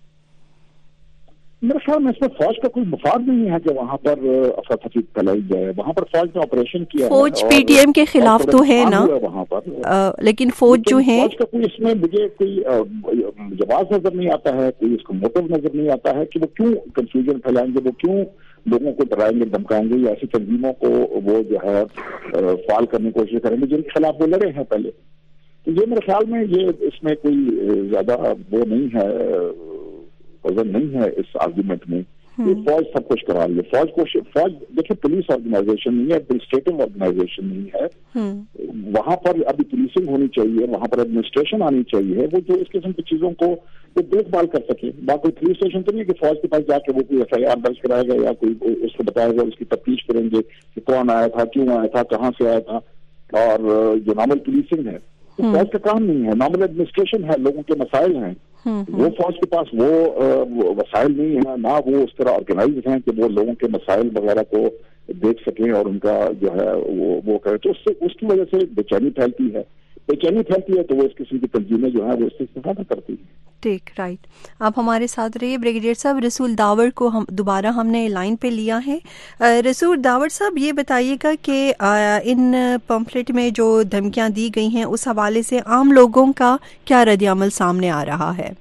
میرے خیال میں اس میں فوج کا کوئی مفاد نہیں ہے کہ وہاں پر افراتفری پھیلائی جائے. وہاں پر فوج نے آپریشن کیا ہے, فوج PTM کے خلاف تو ہے نا وہاں پر, لیکن فوج جو ہے فوج کا کوئی اس میں مجھے کوئی جواز نظر نہیں آتا ہے, کوئی اس کا موٹو نظر نہیں آتا ہے کہ وہ کیوں کنفیوژن پھیلائیں گے, وہ کیوں لوگوں کو ڈرائیں گے دھمکائیں گے یا ایسی تنظیموں کو وہ جو ہے فعال کرنے کی کوشش کریں گے جن کے خلاف وہ لڑے ہیں پہلے. تو یہ میرے خیال میں یہ اس میں کوئی زیادہ وہ نہیں ہے, وزن نہیں ہے اس آرگومنٹ میں. یہ فوج سب کچھ کرا رہی ہے. فوج دیکھیں پولیس آرگنائزیشن نہیں ہے, ایڈمنسٹریٹو آرگنائزیشن نہیں ہے. وہاں پر ابھی پولیسنگ ہونی چاہیے, وہاں پر ایڈمنسٹریشن آنی چاہیے وہ جو اس قسم کی چیزوں کو وہ دیکھ بھال کر سکے. باقی پولیس اسٹیشن تو نہیں کہ فوج کے پاس جا کے وہ کوئی FIR درج کرائے گا یا کوئی اس کو بتائے گا, اس کی تفتیش کریں گے کہ کون آیا تھا, کیوں آیا تھا, کہاں سے آیا تھا. اور جو نارمل پولیسنگ ہے فوج کا کام نہیں ہے, نارمل ایڈمنسٹریشن ہے, لوگوں کے مسائل ہیں, وہ فوج کے پاس وہ وسائل نہیں ہے, نہ وہ اس طرح آرگنائز ہیں کہ وہ لوگوں کے مسائل وغیرہ کو دیکھ سکیں اور ان کا جو ہے وہ کرے. تو اس کی وجہ سے بے چینی پھیلتی ہے تو وہ اس قسم کی تنظیمیں جو ہیں وہ اس سے استفادہ کرتی ہیں. ٹھیک, رائٹ. آپ ہمارے ساتھ رہیے. بریگیڈیئر صاحب رسول داور کو دوبارہ ہم نے لائن پہ لیا ہے. رسول داور صاحب یہ بتائیے گا کہ ان پمفلٹ میں جو دھمکیاں دی گئی ہیں اس حوالے سے عام لوگوں کا کیا رد عمل سامنے آ رہا ہے؟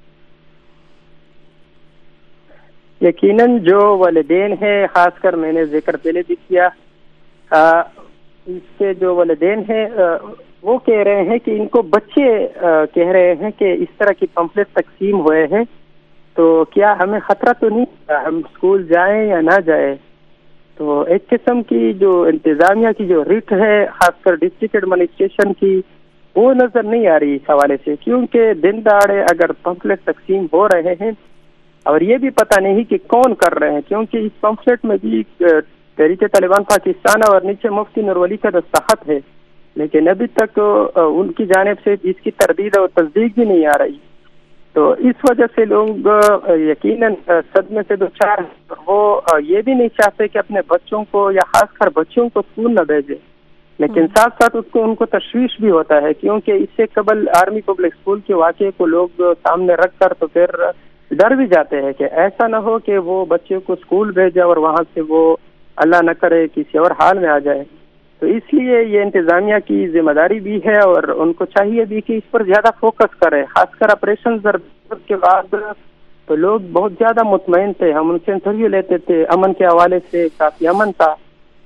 یقیناً جو والدین ہیں, خاص کر میں نے ذکر پہلے بھی کیا, اس کے جو والدین ہیں وہ کہہ رہے ہیں کہ ان کو بچے کہہ رہے ہیں کہ اس طرح کی پمفلٹ تقسیم ہوئے ہیں تو کیا ہمیں خطرہ تو نہیں, ہم اسکول جائیں یا نہ جائیں. تو ایک قسم کی جو انتظامیہ کی جو ریٹ ہے خاص کر ڈسٹرکٹ ایڈمنسٹریشن کی وہ نظر نہیں آ رہی اس حوالے سے, کیونکہ دن دہاڑے اگر پمفلٹ تقسیم ہو رہے ہیں اور یہ بھی پتہ نہیں کہ کون کر رہے ہیں, کیونکہ اس پمفلٹ میں بھی تحریک طالبان پاکستان اور نیچے مفتی نور ولی کا دستخط ہے, لیکن ابھی تک ان کی جانب سے اس کی تردید اور تصدیق بھی نہیں آ رہی. تو اس وجہ سے لوگ یقیناً صدمے سے دوچار, وہ یہ بھی نہیں چاہتے کہ اپنے بچوں کو یا خاص کر بچوں کو اسکول نہ بھیجیں, لیکن ساتھ ساتھ ان کو تشویش بھی ہوتا ہے, کیونکہ اس سے قبل آرمی پبلک اسکول کے واقعے کو لوگ سامنے رکھ کر تو پھر ڈر بھی جاتے ہیں کہ ایسا نہ ہو کہ وہ بچے کو اسکول بھیجے اور وہاں سے وہ اللہ نہ کرے کسی اور حال میں آ جائے. تو اس لیے یہ انتظامیہ کی ذمہ داری بھی ہے اور ان کو چاہیے بھی کہ اس پر زیادہ فوکس کرے, خاص کر آپریشن ضرورت کے بعد تو لوگ بہت زیادہ مطمئن تھے. ہم ان سے انٹرویو لیتے تھے, امن کے حوالے سے کافی امن تھا,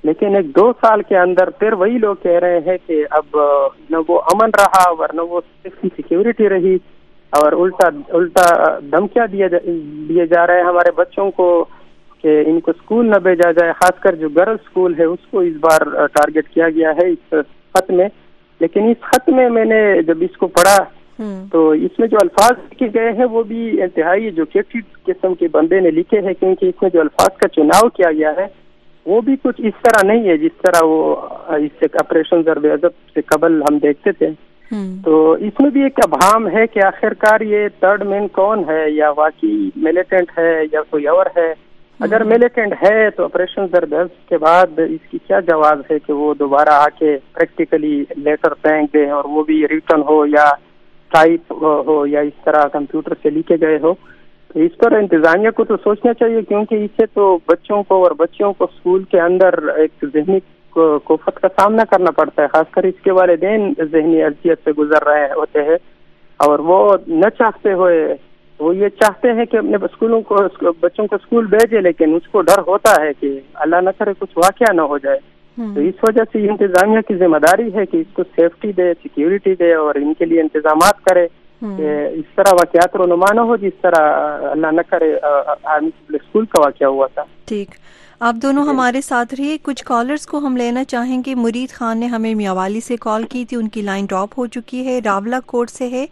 لیکن 1-2 سال کے اندر پھر وہی لوگ کہہ رہے ہیں کہ اب نہ وہ امن رہا ورنہ وہ سیکیورٹی رہی، اور الٹا دھمکیاں دیے جا رہے ہیں ہمارے بچوں کو کہ ان کو اسکول نہ بھیجا جائے، خاص کر جو گرل اسکول ہے اس کو اس بار ٹارگٹ کیا گیا ہے اس خط میں. لیکن اس خط میں نے جب اس کو پڑھا تو اس میں جو الفاظ لکھے گئے ہیں وہ بھی انتہائی ایجوکیٹڈ قسم کے بندے نے لکھے ہیں، کیونکہ اس میں جو الفاظ کا چناؤ کیا گیا ہے وہ بھی کچھ اس طرح نہیں ہے جس طرح وہ اس سے آپریشن ضرب عضب سے قبل ہم دیکھتے تھے. تو اس میں بھی ایک ابہام ہے کہ آخرکار یہ تھرڈ مین کون ہے، یا واقعی ملیٹنٹ ہے یا کوئی اور ہے. اگر ملیٹنٹ ہے تو آپریشن ضرب عضب کے بعد اس کی کیا جواز ہے کہ وہ دوبارہ آ کے پریکٹیکلی لیٹر پھینک دیں، اور وہ بھی ریٹن ہو یا ٹائپ ہو یا اس طرح کمپیوٹر سے لکھے گئے ہو. تو اس پر انتظامیہ کو تو سوچنا چاہیے، کیونکہ اس سے تو بچوں کو اور بچیوں کو اسکول کے اندر ایک ذہنی کوفت کا سامنا کرنا پڑتا ہے. خاص کر اس کے والدین ذہنی اذیت سے گزر رہے ہوتے ہیں، اور وہ نہ چاہتے ہوئے وہ یہ چاہتے ہیں کہ اپنے بچوں کو اسکول بھیجے، لیکن اس کو ڈر ہوتا ہے کہ اللہ نہ کرے کچھ واقعہ نہ ہو جائے. تو اس وجہ سے یہ انتظامیہ کی ذمہ داری ہے کہ اس کو سیفٹی دے، سیکیورٹی دے، اور ان کے لیے انتظامات کرے کہ اس طرح واقعات رونما نہ ہو جس طرح اللہ نہ کرے آرمی اسکول کا واقعہ ہوا تھا. ٹھیک، آپ دونوں ہمارے ساتھ رہیے. کچھ کالرز کو ہم لینا چاہیں گے. مرید خان نے ہمیں میاوالی سے کال کی تھی، ان کی لائن ڈراپ ہو چکی ہے. راولہ کوٹ سے ہے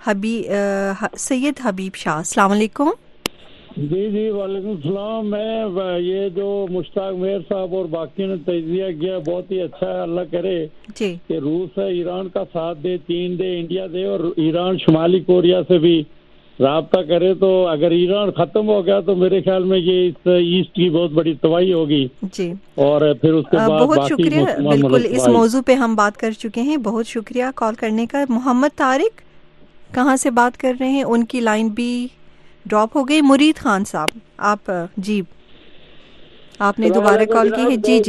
سید حبیب شاہ. السلام علیکم. جی وعلیکم السلام. میں یہ جو مشتاق میر صاحب اور باقی نے تجزیہ کیا بہت ہی اچھا ہے. اللہ کرے کہ روس ہے ایران کا ساتھ دے، چین دے، انڈیا دے، اور ایران شمالی کوریا سے بھی رابطہ کرے. تو اگر ایران ختم ہو گیا تو میرے خیال میں یہ اس ایسٹ کی بہت بڑی تباہی ہوگی. جی، اور پھر اس کے بعد بہت شکریہ. بالکل اس موضوع پہ ہم بات کر چکے ہیں. بہت شکریہ کال کرنے کا. محمد طارق کہاں سے بات کر رہے ہیں؟ ان کی لائن بھی ڈراپ ہو گئی. مرید خان صاحب آپ جی آپ نے دوبارہ کال کی ہے. جی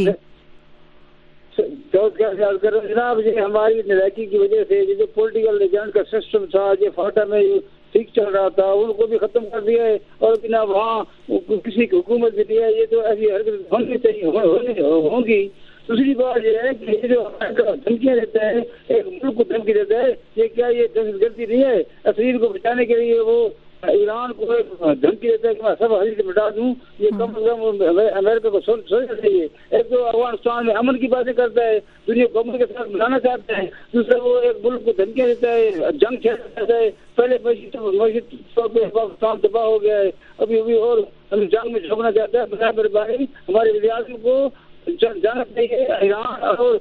جناب، یہ ہماری نالائکی کی وجہ سے جو پولیٹیکل ایجنٹ کا سسٹم تھا، یہ فاٹا میں ٹھیک چل رہا تھا، ان کو بھی ختم کر دیا ہے. اور بنا وہاں کسی کی حکومت بھی دیا. یہ تو ایسی حرکت ہونی چاہیے ہوگی. دوسری بات یہ ہے کہ یہ جو دھمکیاں دیتا ہے، ایک ملک کو دھمکی دیتا ہے، یہ کیا یہ دہشت گردی نہیں ہے؟ اسرائیل کو بچانے کے لیے وہ ایران کو ایک دھمکی دیتا ہے کہ میں سب حریت مٹا دوں. یہ کم از کم امریکہ کو سوچنا چاہیے. ایک تو افغانستان میں امن کی باتیں کرتا ہے، دنیا کو امن کے ساتھ ملانا چاہتا ہے. دوسرا وہ ایک ملک کو دھمکیاں دیتا ہے، جنگ چھیڑنا چاہتا ہے. پہلے پاکستان تباہ ہو گیا ہے، ابھی اور جنگ میں جھونکنا چاہتا ہے. میرے بھائی ہمارے ودیارتھیوں کو جانا چاہیے ایران اور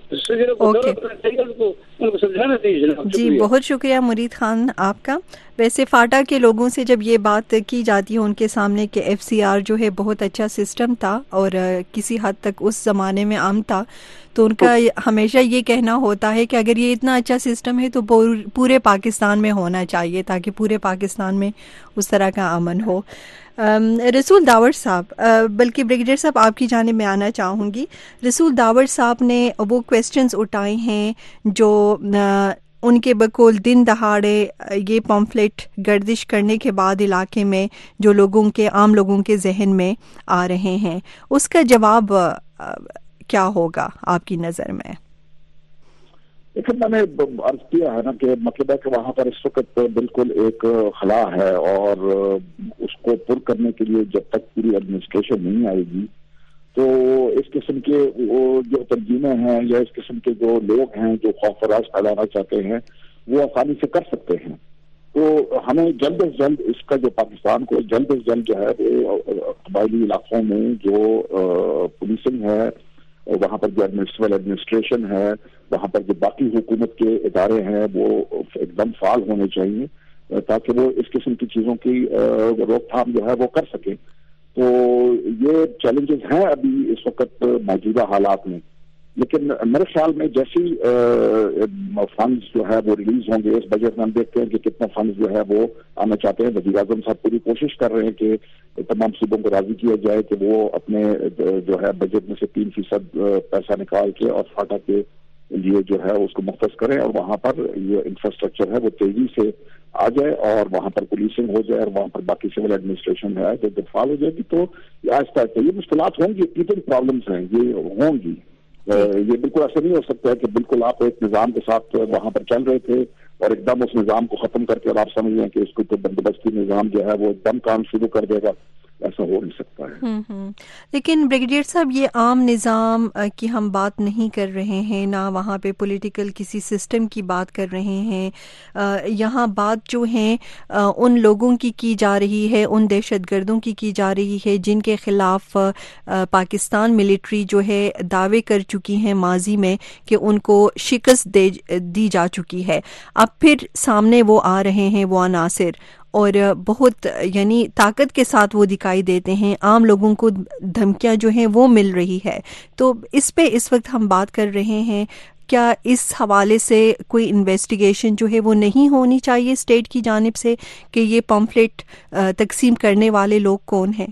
جی. بہت شکریہ مرید خان آپ کا. ویسے فاٹا کے لوگوں سے جب یہ بات کی جاتی ہے ان کے سامنے کہ FCR جو ہے بہت اچھا سسٹم تھا اور کسی حد تک اس زمانے میں عام تھا، تو ان کا ہمیشہ یہ کہنا ہوتا ہے کہ اگر یہ اتنا اچھا سسٹم ہے تو پورے پاکستان میں ہونا چاہیے تاکہ پورے پاکستان میں اس طرح کا امن ہو. رسول داور صاحب، بلکہ بریگیڈیئر صاحب آپ کی جانب میں آنا چاہوں گی. رسول داور صاحب نے وہ کویسچنز اٹھائے ہیں جو ان کے بقول دن دہاڑے یہ پمفلٹ گردش کرنے کے بعد علاقے میں جو عام لوگوں کے ذہن میں آ رہے ہیں، اس کا جواب کیا ہوگا آپ کی نظر میں؟ لیکن میں نے عرض کیا ہے نا کہ مطلب ہے کہ وہاں پر اس وقت بالکل ایک خلا ہے، اور اس کو پر کرنے کے لیے جب تک پوری ایڈمنسٹریشن نہیں آئے گی تو اس قسم کے وہ جو تنظیمیں ہیں یا اس قسم کے جو لوگ ہیں جو خوف و راز پھیلانا چاہتے ہیں وہ آسانی سے کر سکتے ہیں. تو ہمیں جلد از جلد اس کا جو پاکستان کو جلد از جلد جو ہے وہ قبائلی علاقوں میں جو پولیسنگ ہے، وہاں پر جو ایڈمنسٹریشن ہے، وہاں پر جو باقی حکومت کے ادارے ہیں وہ ایک دم فعال ہونے چاہیے تاکہ وہ اس قسم کی چیزوں کی روک تھام جو ہے وہ کر سکیں. تو یہ چیلنجز ہیں ابھی اس وقت موجودہ حالات میں، لیکن میرے خیال میں جیسی فنڈز جو ہے وہ ریلیز ہوں گے اس بجٹ میں، ہم دیکھتے ہیں کہ کتنا فنڈز جو ہے وہ آنا چاہتے ہیں. وزیر اعظم صاحب پوری کوشش کر رہے ہیں کہ تمام صوبوں کو راضی کیا جائے کہ وہ اپنے جو ہے بجٹ میں سے 3% پیسہ نکال کے اور فاٹا کے یہ جو ہے اس کو مختص کریں اور وہاں پر یہ انفراسٹرکچر ہے وہ تیزی سے آ جائے اور وہاں پر پولیسنگ ہو جائے اور وہاں پر باقی سول ایڈمنسٹریشن ہے جو فعال ہو جائے گی تو آہستہ آہستہ یہ مشکلات ہوں گی، پیپل پرابلمس ہیں یہ ہوں گی. یہ بالکل ایسا نہیں ہو سکتا ہے کہ بالکل آپ ایک نظام کے ساتھ وہاں پر چل رہے تھے اور ایک دم اس نظام کو ختم کر کے اور آپ سمجھ لیں کہ اس کو تو بندوبستی نظام جو ہے وہ ایک دم کام شروع کر دے گا. ایسا ہو نہیں سکتا ہے. لیکن بریگیڈیئر صاحب یہ عام نظام کی ہم بات نہیں کر رہے ہیں، نہ وہاں پہ پولیٹیکل کسی سسٹم کی بات کر رہے ہیں. یہاں بات جو ہیں ان لوگوں کی جا رہی ہے، ان دہشت گردوں کی جا رہی ہے جن کے خلاف پاکستان ملٹری جو ہے دعوے کر چکی ہیں ماضی میں کہ ان کو شکست دی جا چکی ہے. اب پھر سامنے وہ آ رہے ہیں وہ عناصر اور بہت یعنی طاقت کے ساتھ وہ دکھائی دیتے ہیں، عام لوگوں کو دھمکیاں جو ہیں وہ مل رہی ہے. تو اس پہ اس وقت ہم بات کر رہے ہیں، کیا اس حوالے سے کوئی انویسٹیگیشن جو ہے وہ نہیں ہونی چاہیے اسٹیٹ کی جانب سے کہ یہ پمفلٹ تقسیم کرنے والے لوگ کون ہیں؟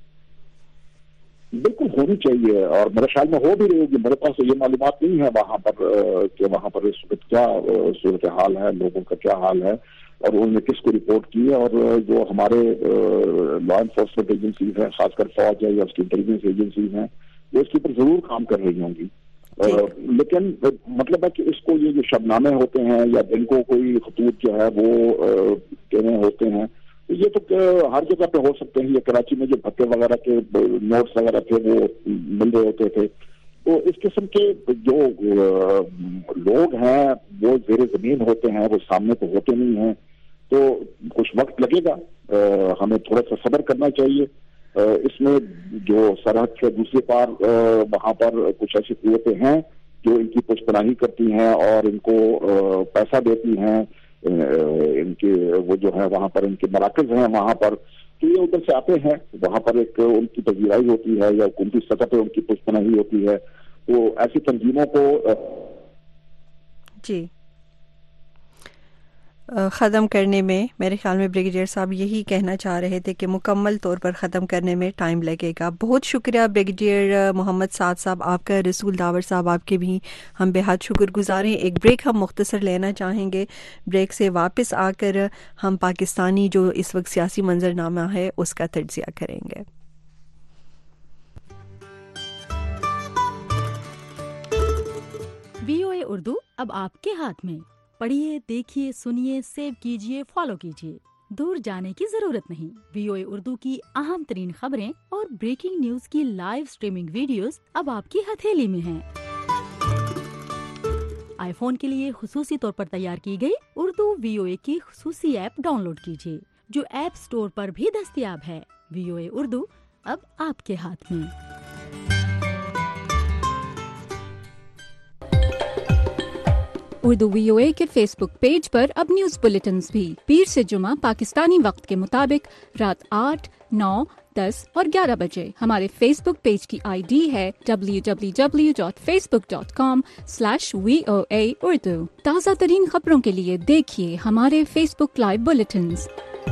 بالکل ہونی چاہیے اور میرے خیال میں ہو بھی رہی ہوگی. میرے پاس یہ معلومات نہیں ہے وہاں پر کہ وہاں پر اس وقت کیا صورتحال ہے، لوگوں کا کیا حال ہے اور انہوں نے کس کو رپورٹ کی ہے. اور جو ہمارے لا انفورسمنٹ ایجنسیز ہیں، خاص کر فوج ہے یا اس کی انٹیلیجنس ایجنسیز ہیں، وہ اس کے اوپر ضرور کام کر رہی ہوں گی. لیکن مطلب ہے کہ اس کو یہ جو شبنامے ہوتے ہیں یا جن کو کوئی خطوط جو ہے وہ کہنے ہوتے ہیں، یہ تو ہر جگہ پہ ہو سکتے ہیں. یہ کراچی میں جو بھتے وغیرہ کے نوٹس وغیرہ تھے وہ مل رہے ہوتے تھے. تو اس قسم کے جو لوگ ہیں وہ زیر زمین ہوتے ہیں، وہ سامنے تو ہوتے نہیں ہیں. تو کچھ وقت لگے گا، ہمیں تھوڑا سا صبر کرنا چاہیے. اس میں جو سرحد کے دوسرے پار وہاں پر کچھ ایسی قوتیں ہیں جو ان کی پشتناہی کرتی ہیں اور ان کو پیسہ دیتی ہیں. ان کے وہ جو ہے وہاں پر ان کے مراکز ہیں وہاں پر، تو یہ ادھر سے آتے ہیں. وہاں پر ایک ان کی پذیرائی ہوتی ہے یا حکومتی سطح پہ ان کی پشتناہی ہوتی ہے. تو ایسی تنظیموں کو جی ختم کرنے میں میرے خیال میں بریگیڈیئر صاحب یہی کہنا چاہ رہے تھے کہ مکمل طور پر ختم کرنے میں ٹائم لگے گا. بہت شکریہ بریگیڈیئر محمد سعد صاحب آپ کا، رسول داور صاحب آپ کے بھی ہم بے حد شکر گزار ہیں. ایک بریک ہم مختصر لینا چاہیں گے. بریک سے واپس آ کر ہم پاکستانی جو اس وقت سیاسی منظرنامہ ہے اس کا تجزیہ کریں گے. VOA اردو اب آپ کے ہاتھ میں. پڑھیے، دیکھیے، سنیے، سیو کیجیے، فالو کیجیے. دور جانے کی ضرورت نہیں. VOA اردو کی اہم ترین خبریں اور بریکنگ نیوز کی لائیو سٹریمنگ ویڈیوز اب آپ کی ہتھیلی میں ہیں. آئی فون کے لیے خصوصی طور پر تیار کی گئی اردو VOA کی خصوصی ایپ ڈاؤن لوڈ کیجیے جو ایپ سٹور پر بھی دستیاب ہے. VOA اردو اب آپ کے ہاتھ میں. اردو VOA کے فیس بک پیج پر اب نیوز بلیٹنز بھی پیر سے جمعہ پاکستانی وقت کے مطابق رات 8, 9, 10 اور 11 بجے. ہمارے فیس بک پیج کی ID ہے www.facebook.com/VOA Urdu. تازہ ترین خبروں کے لیے دیکھیے ہمارے فیس بک لائیو بلیٹنز.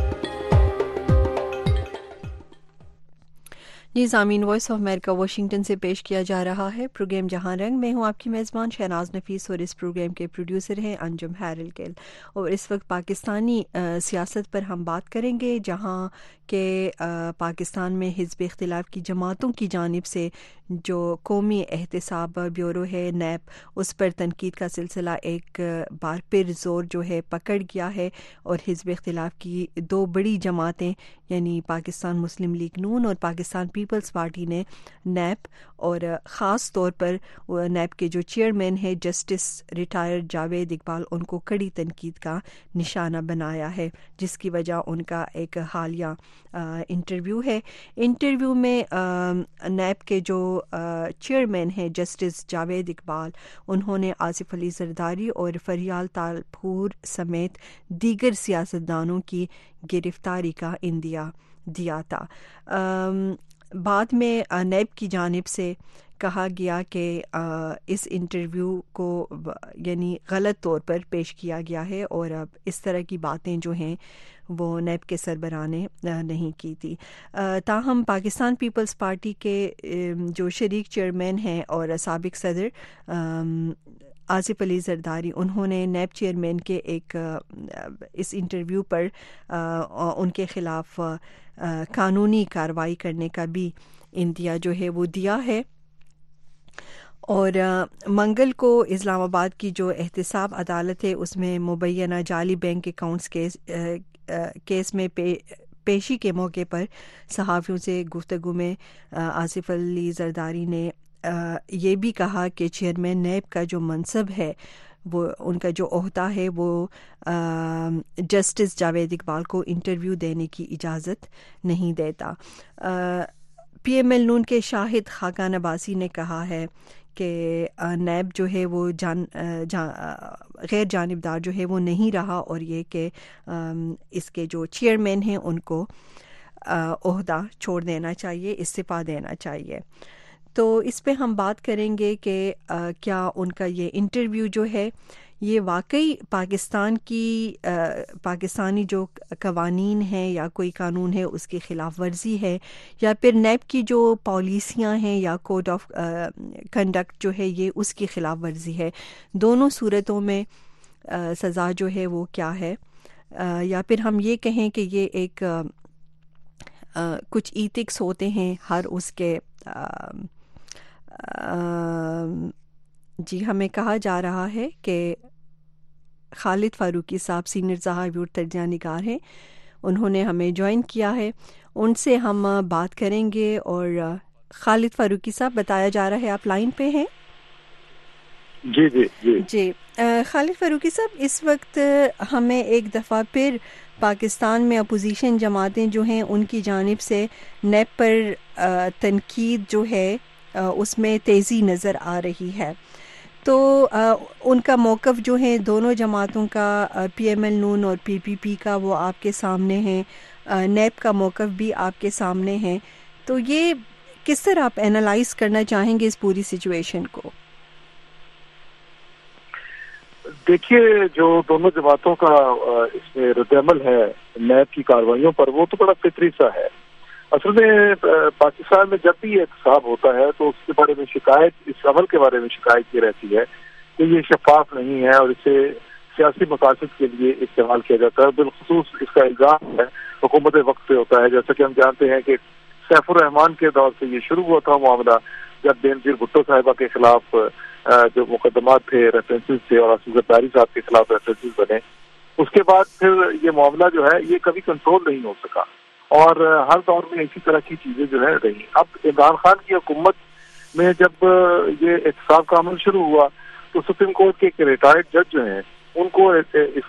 جی سامعین، وائس آف امریکہ واشنگٹن سے پیش کیا جا رہا ہے پروگرام جہاں رنگ. میں ہوں آپ کی میزبان شہناز نفیس اور اس پروگرام کے پروڈیوسر ہیں انجم ہیرل گل. اور اس وقت پاکستانی سیاست پر ہم بات کریں گے جہاں کہ پاکستان میں حزب اختلاف کی جماعتوں کی جانب سے جو قومی احتساب بیورو ہے نیب، اس پر تنقید کا سلسلہ ایک بار پھر زور جو ہے پکڑ گیا ہے. اور حزب اختلاف کی دو بڑی جماعتیں یعنی پاکستان مسلم لیگ نون اور پاکستان پیپلز پارٹی نے نیب اور خاص طور پر نیب کے جو چیئرمین ہے جسٹس ریٹائرڈ جاوید اقبال، ان کو کڑی تنقید کا نشانہ بنایا ہے، جس کی وجہ ان کا ایک حالیہ انٹرویو ہے. انٹرویو میں نیب کے جو چیئرمین ہیں جسٹس جاوید اقبال، انہوں نے آصف علی زرداری اور فریال تالپور سمیت دیگر سیاستدانوں کی گرفتاری کا اندیا دیا تھا. بعد میں نیب کی جانب سے کہا گیا کہ اس انٹرویو کو یعنی غلط طور پر پیش کیا گیا ہے اور اب اس طرح کی باتیں جو ہیں وہ نیب کے سربراہ نے نہیں کی تھی. تاہم پاکستان پیپلز پارٹی کے جو شریک چیئرمین ہیں اور سابق صدر آصف علی زرداری انہوں نے نیب چیئرمین کے ایک اس انٹرویو پر ان کے خلاف قانونی کارروائی کرنے کا بھی اندیا جو ہے وہ دیا ہے. اور منگل کو اسلام آباد کی جو احتساب عدالت ہے اس میں مبینہ جعلی بینک اکاؤنٹس کیس میں پیشی کے موقع پر صحافیوں سے گفتگو میں آصف علی زرداری نے یہ بھی کہا کہ چیئرمین نیب کا جو منصب ہے وہ ان کا جو عہدہ ہے وہ جسٹس جاوید اقبال کو انٹرویو دینے کی اجازت نہیں دیتا. پی ایم ایل نون کے شاہد خاقان عباسی نے کہا ہے کہ نیب جو ہے وہ غیر جانبدار جو ہے وہ نہیں رہا اور یہ کہ اس کے جو چیئرمین ہیں ان کو عہدہ چھوڑ دینا چاہیے, استعفیٰ دینا چاہیے. تو اس پہ ہم بات کریں گے کہ کیا ان کا یہ انٹرویو جو ہے یہ واقعی پاکستانی جو قوانین ہیں یا کوئی قانون ہے اس کی خلاف ورزی ہے, یا پھر نیب کی جو پالیسیاں ہیں یا کوڈ آف کنڈکٹ جو ہے یہ اس کی خلاف ورزی ہے. دونوں صورتوں میں سزا جو ہے وہ کیا ہے, یا پھر ہم یہ کہیں کہ یہ ایک کچھ ایتھکس ہوتے ہیں ہر اس کے. جی ہمیں کہا جا رہا ہے کہ خالد فاروقی صاحب سینئر صحافی اور تجزیہ نگار ہیں, انہوں نے ہمیں جوائن کیا ہے, ان سے ہم بات کریں گے. اور خالد فاروقی صاحب بتایا جا رہا ہے آپ لائن پہ ہیں. جی جی جی جی خالد فاروقی صاحب, اس وقت ہمیں ایک دفعہ پھر پاکستان میں اپوزیشن جماعتیں جو ہیں ان کی جانب سے نیب پر تنقید جو ہے اس میں تیزی نظر آ رہی ہے. تو ان کا موقف جو ہے دونوں جماعتوں کا, پی ایم ایل نون اور پی پی پی کا, وہ آپ کے سامنے ہیں, نیب کا موقف بھی آپ کے سامنے ہے. تو یہ کس طرح آپ اینالائز کرنا چاہیں گے اس پوری سچویشن کو؟ دیکھیے, جو دونوں جماعتوں کا اس میں رد عمل ہے نیب کی کارروائیوں پر وہ تو بڑا فطری سا ہے. اصل میں پاکستان میں جب بھی یہ احتساب ہوتا ہے تو اس کے بارے میں شکایت, اس عمل کے بارے میں شکایت یہ رہتی ہے کہ یہ شفاف نہیں ہے اور اسے سیاسی مقاصد کے لیے استعمال کیا جاتا ہے. بالخصوص اس کا الزام ہے حکومت وقت پہ ہوتا ہے, جیسا کہ ہم جانتے ہیں کہ سیف الرحمان کے دور سے یہ شروع ہوا تھا معاملہ, جب بینظیر بھٹو صاحبہ کے خلاف جو مقدمات تھے ریفرنسز تھے اور آصف زرداری صاحب کے خلاف ریفرنسز بنے. اس کے بعد پھر یہ معاملہ جو ہے یہ کبھی کنٹرول نہیں ہو سکا اور ہر دور میں اسی طرح کی چیزیں جو ہے رہی. اب عمران خان کی حکومت میں جب یہ احتساب کا عمل شروع ہوا تو سپریم کورٹ کے ایک ریٹائرڈ جج جو ہیں ان کو اس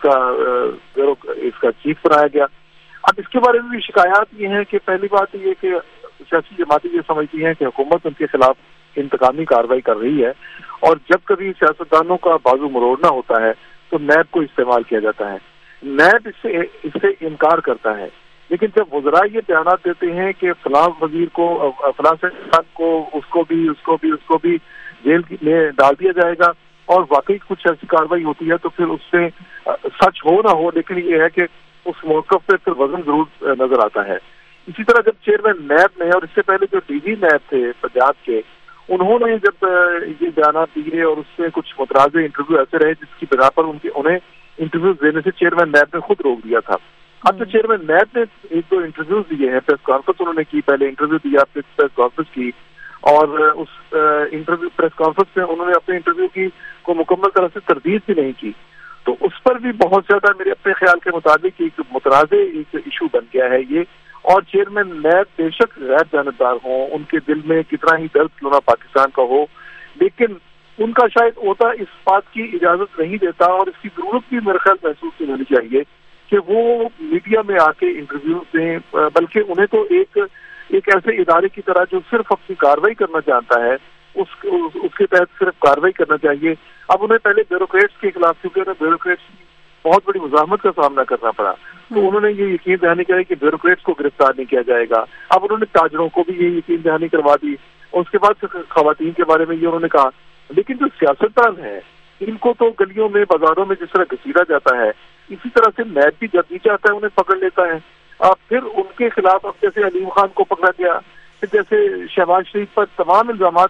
کا چیف بنایا گیا. اب اس کے بارے میں بھی شکایات یہ ہیں کہ پہلی بات یہ کہ سیاسی جماعتیں یہ سمجھتی ہیں کہ حکومت ان کے خلاف انتقامی کارروائی کر رہی ہے اور جب کبھی سیاستدانوں کا بازو مروڑنا ہوتا ہے تو نیب کو استعمال کیا جاتا ہے. نیب اس سے انکار کرتا ہے, لیکن جب وزراء یہ بیانات دیتے ہیں کہ فلاں وزیر کو, فلاں سیاستدان کو, اس کو بھی جیل میں ڈال دیا جائے گا اور واقعی کچھ ایسی کارروائی ہوتی ہے تو پھر اس سے سچ ہو نہ ہو, لیکن یہ ہے کہ اس موقف پہ پھر وزن ضرور نظر آتا ہے. اسی طرح جب چیئرمین نیب نے اور اس سے پہلے جو ڈی جی نیب تھے پنجاب کے, انہوں نے جب یہ بیانات دیے اور اس میں کچھ متنازع انٹرویو ایسے رہے جس کی بنا پر انہیں انٹرویو دینے سے چیئرمین نیب نے خود روک دیا تھا. اب تو چیئرمین نیب نے ایک دو انٹرویوز دیے ہیں, پریس کانفرنس انہوں نے کی, پہلے انٹرویو دیا, پریس کانفرنس کی, اور اس انٹرویو پریس کانفرنس میں انہوں نے اپنے انٹرویو کی کو مکمل طرح سے تردید بھی نہیں کی. تو اس پر بھی بہت زیادہ میرے اپنے خیال کے مطابق ایک متنازع ایک ایشو بن گیا ہے یہ. اور چیئرمین نیب بے شک غیر جانبدار ہوں, ان کے دل میں کتنا ہی درد کیوں نہ پاکستان کا ہو, لیکن ان کا شاید عہدہ اس بات کی اجازت نہیں دیتا اور اس کی ضرورت بھی میرے خیال محسوس نہیں ہونی چاہیے کہ وہ میڈیا میں آ کے انٹرویوز دیں, بلکہ انہیں تو ایک ایسے ادارے کی طرح جو صرف اپنی کارروائی کرنا چاہتا ہے اس کے تحت صرف کارروائی کرنا چاہیے. اب انہیں پہلے بیوروکریٹس کے خلاف, کیونکہ انہیں بیوروکریٹس کی بہت بڑی مزاحمت کا سامنا کرنا پڑا, تو انہوں نے یہ یقین دہانی کرائی کہ بیوروکریٹس کو گرفتار نہیں کیا جائے گا. اب انہوں نے تاجروں کو بھی یہ یقین دہانی کروا دی اور اس کے بعد خواتین کے بارے میں یہ انہوں نے کہا. لیکن جو سیاستدان ہیں ان کو تو گلیوں میں بازاروں میں جس طرح گھسیٹا جاتا ہے, اسی طرح سے نیب بھی جب بھی چاہتا ہے انہیں پکڑ لیتا ہے. پھر ان کے خلاف اب جیسے علیم خان کو پکڑا گیا, پھر جیسے شہباز شریف پر تمام الزامات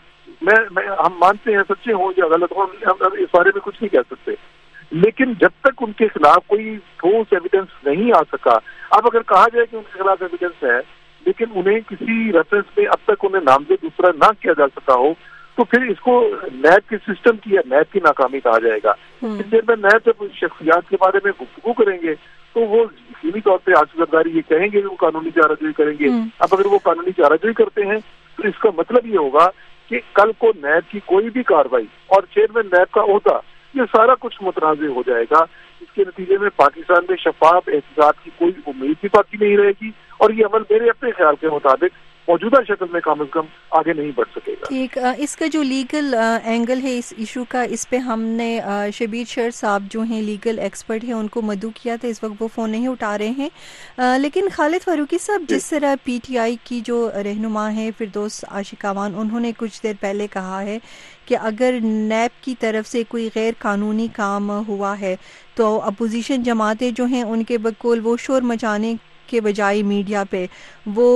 ہم مانتے ہیں سچے ہوں یا غلط ہوں، ہم اس بارے میں کچھ نہیں کہہ سکتے، لیکن جب تک ان کے خلاف کوئی ٹھوس ایویڈنس نہیں آ سکا، اب اگر کہا جائے کہ ان کے خلاف ایویڈنس ہے لیکن انہیں کسی ریفرنس میں اب تک انہیں نامزد دوسرا نہ کیا جا سکا ہو، تو پھر اس کو نیب کے سسٹم کی یا نیب کی ناکامی کہا جائے گا۔ چیئرمین نیب جب شخصیات کے بارے میں گفتگو کریں گے تو وہ یقینی طور پہ آصف زرداری یہ کہیں گے کہ وہ قانونی چارہ جوئی کریں گے۔ اب اگر وہ قانونی چارہ جوئی کرتے ہیں تو اس کا مطلب یہ ہوگا کہ کل کو نیب کی کوئی بھی کارروائی اور چیئرمین نیب کا عہدہ، یہ سارا کچھ متنازع ہو جائے گا۔ اس کے نتیجے میں پاکستان میں شفاف احتجاج کی کوئی امید بھی باقی نہیں رہے گی، اور یہ عمل میرے اپنے خیال کے مطابق موجودہ شکل میں کم از کم آگے نہیں بڑھ سکے گا۔ ٹھیک، اس کا جو لیگل اینگل ہے اس ایشو کا، اس پہ ہم نے شبیر شیر صاحب جو ہیں لیگل ایکسپرٹ ہیں ان کو مدعو کیا تھا، اس وقت وہ فون نہیں اٹھا رہے ہیں، لیکن خالد فاروقی صاحب، جس طرح پی ٹی آئی کی جو رہنما ہیں فردوس عاشقاوان، انہوں نے کچھ دیر پہلے کہا ہے کہ اگر نیب کی طرف سے کوئی غیر قانونی کام ہوا ہے تو اپوزیشن جماعتیں جو ہیں ان کے بقول وہ شور مچانے کے بجائے میڈیا پہ وہ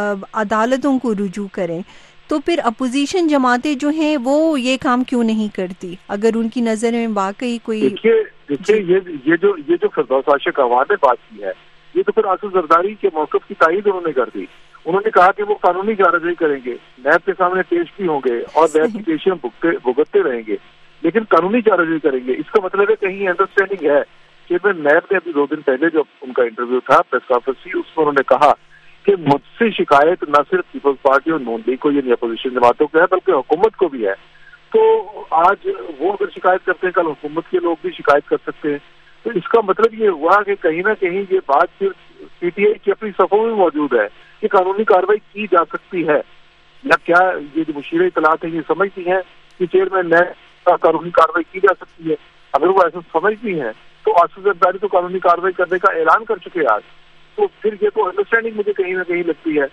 عدالتوں کو رجوع کریں، تو پھر اپوزیشن جماعتیں جو ہیں وہ یہ کام کیوں نہیں کرتی اگر ان کی نظر میں واقعی کوئی؟ دیکھیے یہ جو فردوس عاشقاوان نے بات کی ہے، یہ تو پھر آصف زرداری کے موقف کی تائید انہوں نے کر دی۔ انہوں نے کہا کہ وہ قانونی چارہ کریں گے، نیب کے سامنے پیش بھی ہوں گے اور نیب کی پیشیاں بھگتتے رہیں گے، لیکن قانونی چارہ کریں گے۔ اس کا مطلب ہے کہیں انڈرسٹینڈنگ ہے۔ چیئرمین نیب نے ابھی 2 دن پہلے جو ان کا انٹرویو تھا پریس کانفرنس کی، اس میں انہوں نے کہا کہ مجھ سے شکایت نہ صرف پیپلز پارٹی اور نون لیگ کو یعنی اپوزیشن جماعتوں کو ہے بلکہ حکومت کو بھی ہے۔ تو آج وہ اگر شکایت کرتے ہیں، کل حکومت کے لوگ بھی شکایت کر سکتے ہیں۔ تو اس کا مطلب یہ ہوا کہ کہیں نہ کہیں یہ بات صرف پی ٹی آئی کی اپنی صفوں میں موجود ہے کہ قانونی کارروائی کی جا سکتی ہے، یا کیا یہ جو مشیر اطلاعات ہیں یہ سمجھتی ہیں کہ چیئرمین نیب قانونی کارروائی کی جا سکتی ہے؟ اگر وہ ایسا سمجھتی ہیں تو آصف زرداری تو قانونی کارروائی کرنے کا اعلان کر چکے آج، تو پھر یہ تو انڈرسٹینڈنگ مجھے کہیں نہ کہیں لگتی ہے۔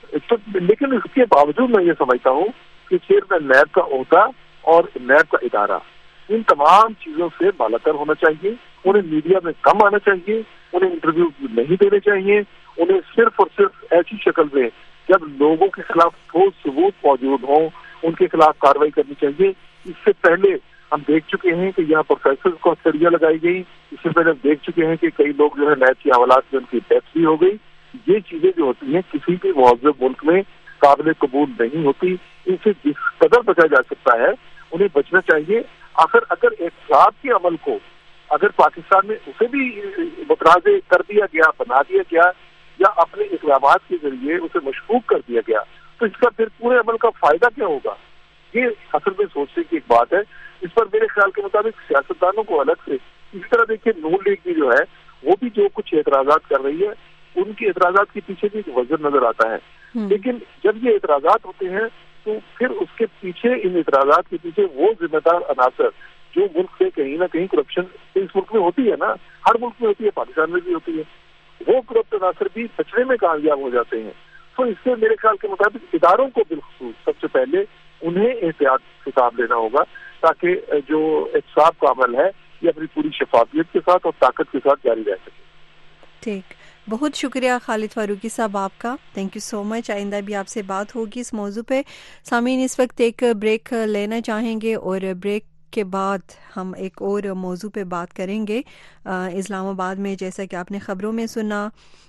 لیکن اس کے باوجود میں یہ سمجھتا ہوں کہ چیئرمین نیب کا عہدہ اور نیب کا ادارہ ان تمام چیزوں سے بالاتر ہونا چاہیے۔ انہیں میڈیا میں کم آنا چاہیے، انہیں انٹرویو نہیں دینے چاہیے، انہیں صرف اور صرف ایسی شکل میں جب لوگوں کے خلاف ٹھوس ثبوت موجود ہوں ان کے خلاف کارروائی کرنی چاہیے۔ اس سے پہلے ہم دیکھ چکے ہیں کہ یہاں پروفیسر کو سڑیاں لگائی گئی، اس سے پہلے ہم دیکھ چکے ہیں کہ کئی لوگ جو ہے نیب کی حوالات میں ان کی ڈیتھ بھی ہو گئی۔ یہ چیزیں جو ہوتی ہیں کسی بھی مہذب ملک میں قابل قبول نہیں ہوتی۔ ان سے جس قدر بچا جا سکتا ہے انہیں بچنا چاہیے۔ آخر اگر احتساب کے عمل کو اگر پاکستان میں اسے بھی متنازع کر دیا گیا، بنا دیا گیا، یا اپنے اقدامات کے ذریعے اسے مشکوک کر دیا گیا، تو اس کا پھر پورے عمل کا فائدہ کیا ہوگا؟ یہ اصل میں سوچنے کی ایک بات ہے۔ اس پر میرے خیال کے مطابق سیاستدانوں کو الگ سے، اسی طرح دیکھیے نون لیگ بھی جو ہے وہ بھی جو کچھ اعتراضات کر رہی ہے ان کے اعتراضات کے پیچھے بھی ایک وزن نظر آتا ہے، لیکن جب یہ اعتراضات ہوتے ہیں تو پھر اس کے پیچھے، ان اعتراضات کے پیچھے وہ ذمہ دار عناصر جو ملک سے کہیں نہ کہیں کرپشن اس ملک میں ہوتی ہے نا، ہر ملک میں ہوتی ہے، پاکستان میں بھی ہوتی ہے، وہ کرپٹ عناصر بھی بچنے میں کامیاب ہو جاتے ہیں۔ تو اس سے میرے خیال کے مطابق اداروں کو بالخصوص سب سے پہلے انہیں احتیاط خطاب لینا ہوگا تاکہ جو احتساب کا عمل ہے یہ اپنی پوری شفافیت کے ساتھ اور طاقت کے ساتھ جاری رہ سکے۔ ٹھیک، بہت شکریہ خالد فاروقی صاحب آپ کا، تھینک یو سو مچ۔ آئندہ بھی آپ سے بات ہوگی اس موضوع پہ۔ سامعین، اس وقت ایک بریک لینا چاہیں گے اور بریک کے بعد ہم ایک اور موضوع پہ بات کریں گے۔ اسلام آباد میں جیسا کہ آپ نے خبروں میں سنا،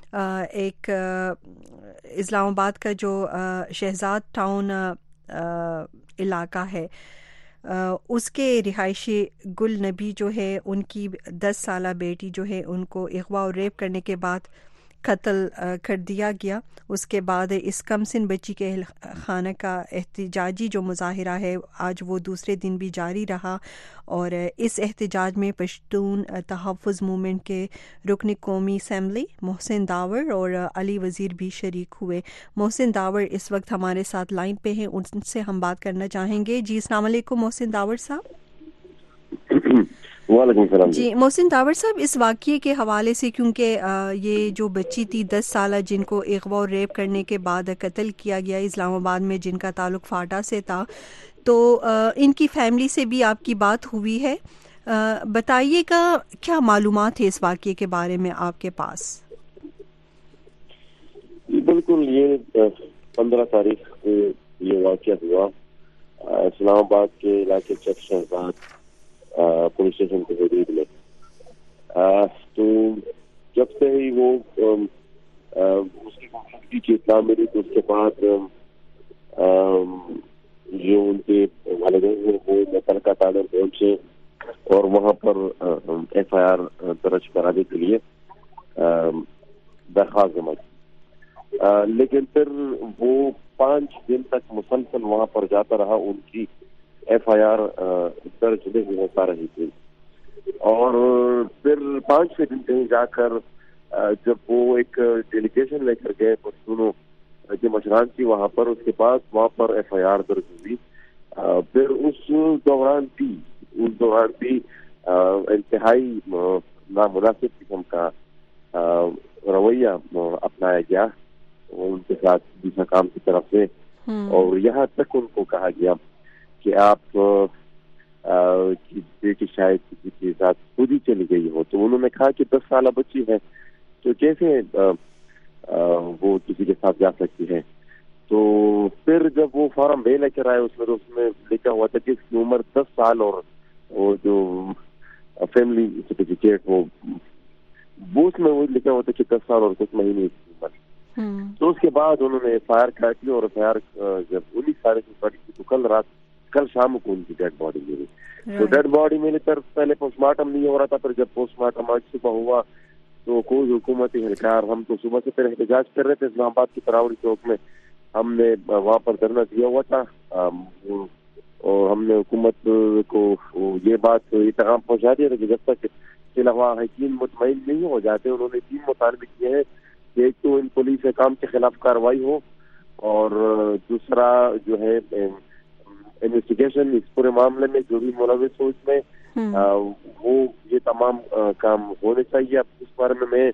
ایک اسلام آباد کا جو شہزاد ٹاؤن علاقہ ہے اس کے رہائشی گل نبی جو ہے، ان کی 10 سالہ بیٹی جو ہے ان کو اغوا اور ریپ کرنے کے بعد قتل کر دیا گیا۔ اس کے بعد اس کم سن بچی کے خانہ کا احتجاجی جو مظاہرہ ہے آج وہ دوسرے دن بھی جاری رہا، اور اس احتجاج میں پشتون تحفظ موومنٹ کے رکن قومی اسمبلی محسن داور اور علی وزیر بھی شریک ہوئے۔ محسن داور اس وقت ہمارے ساتھ لائن پہ ہیں، ان سے ہم بات کرنا چاہیں گے۔ جی السلام علیکم محسن داور صاحب۔ وعلیکم السلام۔ جی محسن داور صاحب، اس واقعے کے حوالے سے، کیونکہ یہ جو بچی تھی 10 سالہ جن کو اغوا اور ریپ کرنے کے بعد قتل کیا گیا اسلام آباد میں، جن کا تعلق فاٹا سے تھا، تو ان کی فیملی سے بھی آپ کی بات ہوئی ہے، بتائیے گا کیا معلومات ہے اس واقعے کے بارے میں آپ کے پاس؟ بالکل، یہ 15 تاریخ کو یہ واقعہ ہوا۔ اسلام آباد کے علاقے چک شہزاد پولیس اسٹیشن کے حدود میں. تو جب سے ہی وہ اس کی گمشدگی کی اطلاع ملی تو اس کے بعد جو ان کے والدین ہیں وہ متعلقہ تھانے پہنچے اور وہاں پر FIR درج کرانے کے لیے درخواست جمع کی. لیکن پھر وہ 5 دن تک مسلسل وہاں پر جاتا رہا, ان کی FIR درج نہیں ہو پا رہی تھی. اور پھر 5ویں دن کہیں جا کر جب وہ ایک ڈیلیگیشن لے کر گئے پختونوں کے مشران کی وہاں پر, اس کے بعد وہاں پر FIR درج ہوئی. پھر اس دوران بھی انتہائی نامناسب قسم کا رویہ اپنایا گیا ان کے ساتھ دوسرا کام کی طرف سے, اور یہاں تک ان کو کہا گیا کہ آپ کی بیٹی شاید کسی کے ساتھ خود ہی چلی گئی ہو. تو انہوں نے کہا کہ 10 سالہ بچی ہے تو کیسے وہ کسی کے ساتھ جا سکتی ہے. تو پھر جب وہ فارم بے لے کر آئے اس میں لکھا ہوا تھا کہ اس کی عمر 10 سال اور وہ جو فیملی سرٹیفکیٹ وہ اس میں وہ لکھا ہوا تھا کہ 10 سال اور 10 مہینے کی عمر. تو اس کے بعد انہوں نے FIR کاٹی اور FIR جب 19 تاریخ کو کاٹی تو کل شام کو ان کی ڈیڈ باڈی ملی. تو ڈیڈ باڈی ملی پر پہلے پوسٹ مارٹم نہیں ہو رہا تھا. پھر جب پوسٹ مارٹم آج صبح ہوا تو کوئی حکومتی اہلکار, ہم تو صبح سے پہلے احتجاج کر رہے تھے اسلام آباد کی تراوڑی چوک میں, ہم نے وہاں پر دھرنا دیا ہوا تھا اور ہم نے حکومت کو یہ بات پیغام پہنچا دیا تھا کہ جب تک حکیم مطمئن نہیں ہو جاتے, انہوں نے 3 مطالبے کیے ہیں کہ ایک تو ان پولیس حکام کے خلاف کارروائی ہو, اور دوسرا جو ہے انویسٹیگیشن اس پورے معاملے میں جو بھی ملوث ہو اس میں وہ یہ تمام کام ہونے چاہیے. اب اس بارے میں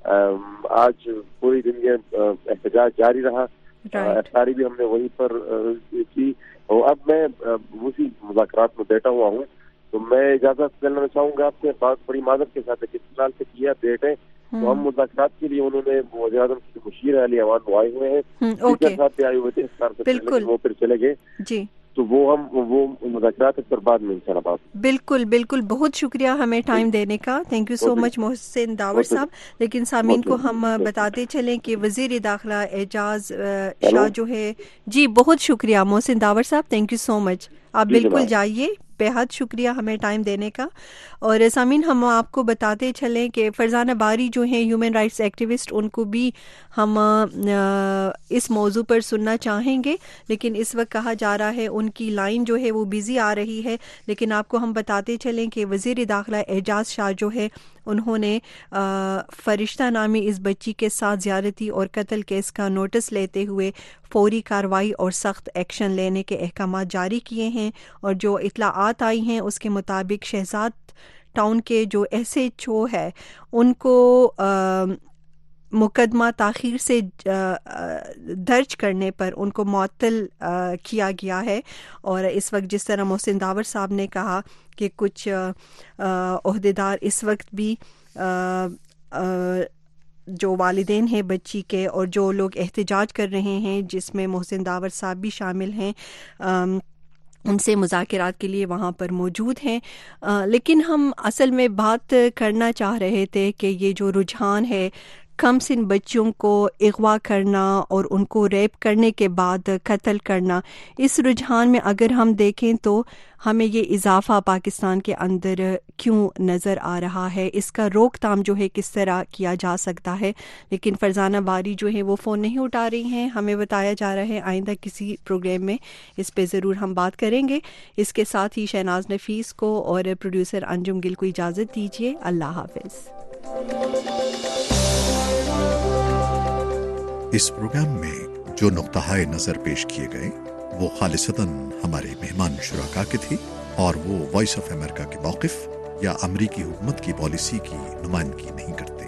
آج پوری دن یہ احتجاج جاری رہا. افطاری بھی ہم نے وہیں پر کی, اور اب میں اسی مذاکرات میں بیٹھا ہوا ہوں. تو میں اجازت لینا چاہوں گا آپ سے, بات بڑی معذرت کے ساتھ ہے کہ فی الحال سے کیا ڈیٹ ہے تو ہم مذاکرات کے لیے انہوں نے وزیر اعظم کی مشیر علی عوان وہ آئے ہوئے ہیں, ٹیچر صاحب بھی آئے ہوئے تھے اس کار سے پہلے, وہ پھر چلے گئے. جی تو وہ مذاکرات پر بعد میں انشاءاللہ بات. بالکل بالکل, بہت شکریہ ہمیں ٹائم دینے کا. تھینک یو سو مچ محسن داور صاحب. لیکن سامعین کو ہم بتاتے چلیں کہ وزیر داخلہ اعجاز شاہ جو ہے, جی بہت شکریہ محسن داور صاحب, تھینک یو سو مچ. آپ بالکل جائیے, بے حد شکریہ ہمیں ٹائم دینے کا. اور سامعین ہم آپ کو بتاتے چلیں کہ فرزانہ باری جو ہیں ہیومن رائٹس ایکٹیوسٹ, ان کو بھی ہم اس موضوع پر سننا چاہیں گے, لیکن اس وقت کہا جا رہا ہے ان کی لائن جو ہے وہ بیزی آ رہی ہے. لیکن آپ کو ہم بتاتے چلیں کہ وزیر داخلہ اعجاز شاہ جو ہے انہوں نے فرشتہ نامی اس بچی کے ساتھ زیادتی اور قتل کیس کا نوٹس لیتے ہوئے فوری کارروائی اور سخت ایکشن لینے کے احکامات جاری کیے ہیں. اور جو اطلاعات آئی ہیں اس کے مطابق شہزاد ٹاؤن کے جو SHO ہے ان کو مقدمہ تاخیر سے درج کرنے پر ان کو معطل کیا گیا ہے. اور اس وقت جس طرح محسن داور صاحب نے کہا کہ کچھ عہدیدار اس وقت بھی جو والدین ہیں بچی کے اور جو لوگ احتجاج کر رہے ہیں جس میں محسن داور صاحب بھی شامل ہیں, ان سے مذاکرات کے لیے وہاں پر موجود ہیں. لیکن ہم اصل میں بات کرنا چاہ رہے تھے کہ یہ جو رجحان ہے کم سن بچیوں کو اغوا کرنا اور ان کو ریپ کرنے کے بعد قتل کرنا, اس رجحان میں اگر ہم دیکھیں تو ہمیں یہ اضافہ پاکستان کے اندر کیوں نظر آ رہا ہے, اس کا روک تھام جو ہے کس طرح کیا جا سکتا ہے. لیکن فرزانہ باری جو ہے وہ فون نہیں اٹھا رہی ہیں. ہمیں بتایا جا رہا ہے آئندہ کسی پروگرام میں اس پہ ضرور ہم بات کریں گے. اس کے ساتھ ہی شہناز نفیس کو اور پروڈیوسر انجم گل کو اجازت دیجیے. اللہ حافظ. اس پروگرام میں جو نقطہ نظر پیش کیے گئے وہ خالصتاً ہمارے مہمان شرکا کے تھے اور وہ وائس آف امریکہ کے موقف یا امریکی حکومت کی پالیسی کی نمائندگی نہیں کرتے.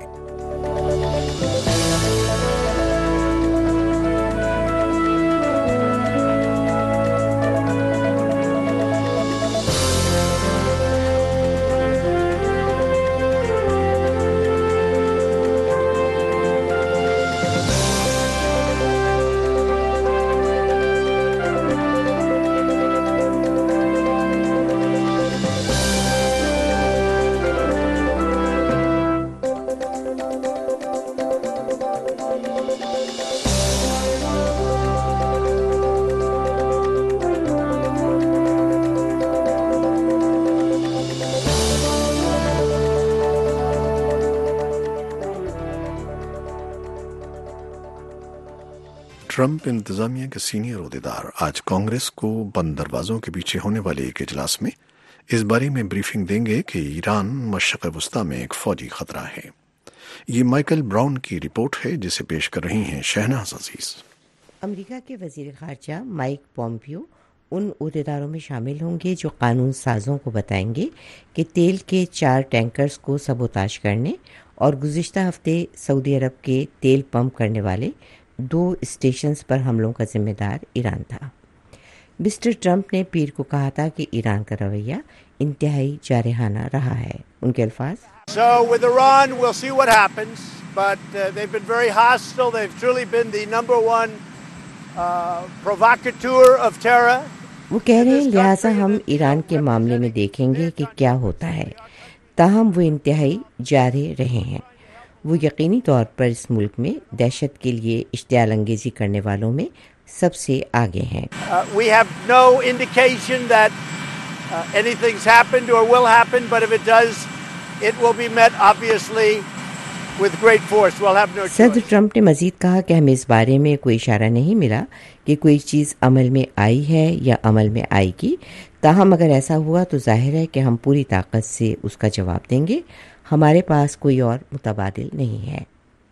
ट्रंप इंतजामिया के सीनियर ओहदेदार आज कांग्रेस को बंद दरवाजों के पीछे होने वाले एक इजलास में इस बारे में ब्रीफिंग देंगे कि ईरान मशरक़ वस्ता में एक फौजी खतरा है। ये माइकल ब्राउन की रिपोर्ट है जिसे पेश कर रही हैं शहनाज अजीज। अमेरिका के वज़ीर ख़ारजा माइक पोम्पियो उन ओहदेदारों में शामिल होंगे जो कानून साजों को बताएंगे कि तेल के 4 टैंकर्स को सबोताज करने और गुज़िश्ता हफ्ते सऊदी अरब के तेल पंप करने वाले 2 स्टेशंस पर हमलों का जिम्मेदार ईरान था। मिस्टर ट्रंप ने पीर को कहा था कि ईरान का रवैया इंतहाई जारहाना रहा है। उनके अल्फाज, So with Iran we'll see what happens, but they've been very hostile. They've truly been the number one provocateur of terror. वो कह रहे हैं लिहाजा हम ईरान के मामले में देखेंगे कि क्या होता है। ताहम वो इंतहाई जारे रहे हैं। वो यकीनी तौर पर इस मुल्क में दहशत के लिए इश्तियाल अंगेजी करने वालों में सबसे आगे हैं। We have no indication that anything's happened or will happen, but if it does, it will be met obviously with great force. We'll have no choice. सदर ट्रंप ने मजीद कहा कि हमें इस बारे में कोई इशारा नहीं मिला कि कोई चीज़ अमल में आई है या अमल में आएगी। ताहम अगर ऐसा हुआ तो जाहिर है कि हम पूरी ताकत से उसका जवाब देंगे। हमारे पास कोई और मुतबादिल नहीं है।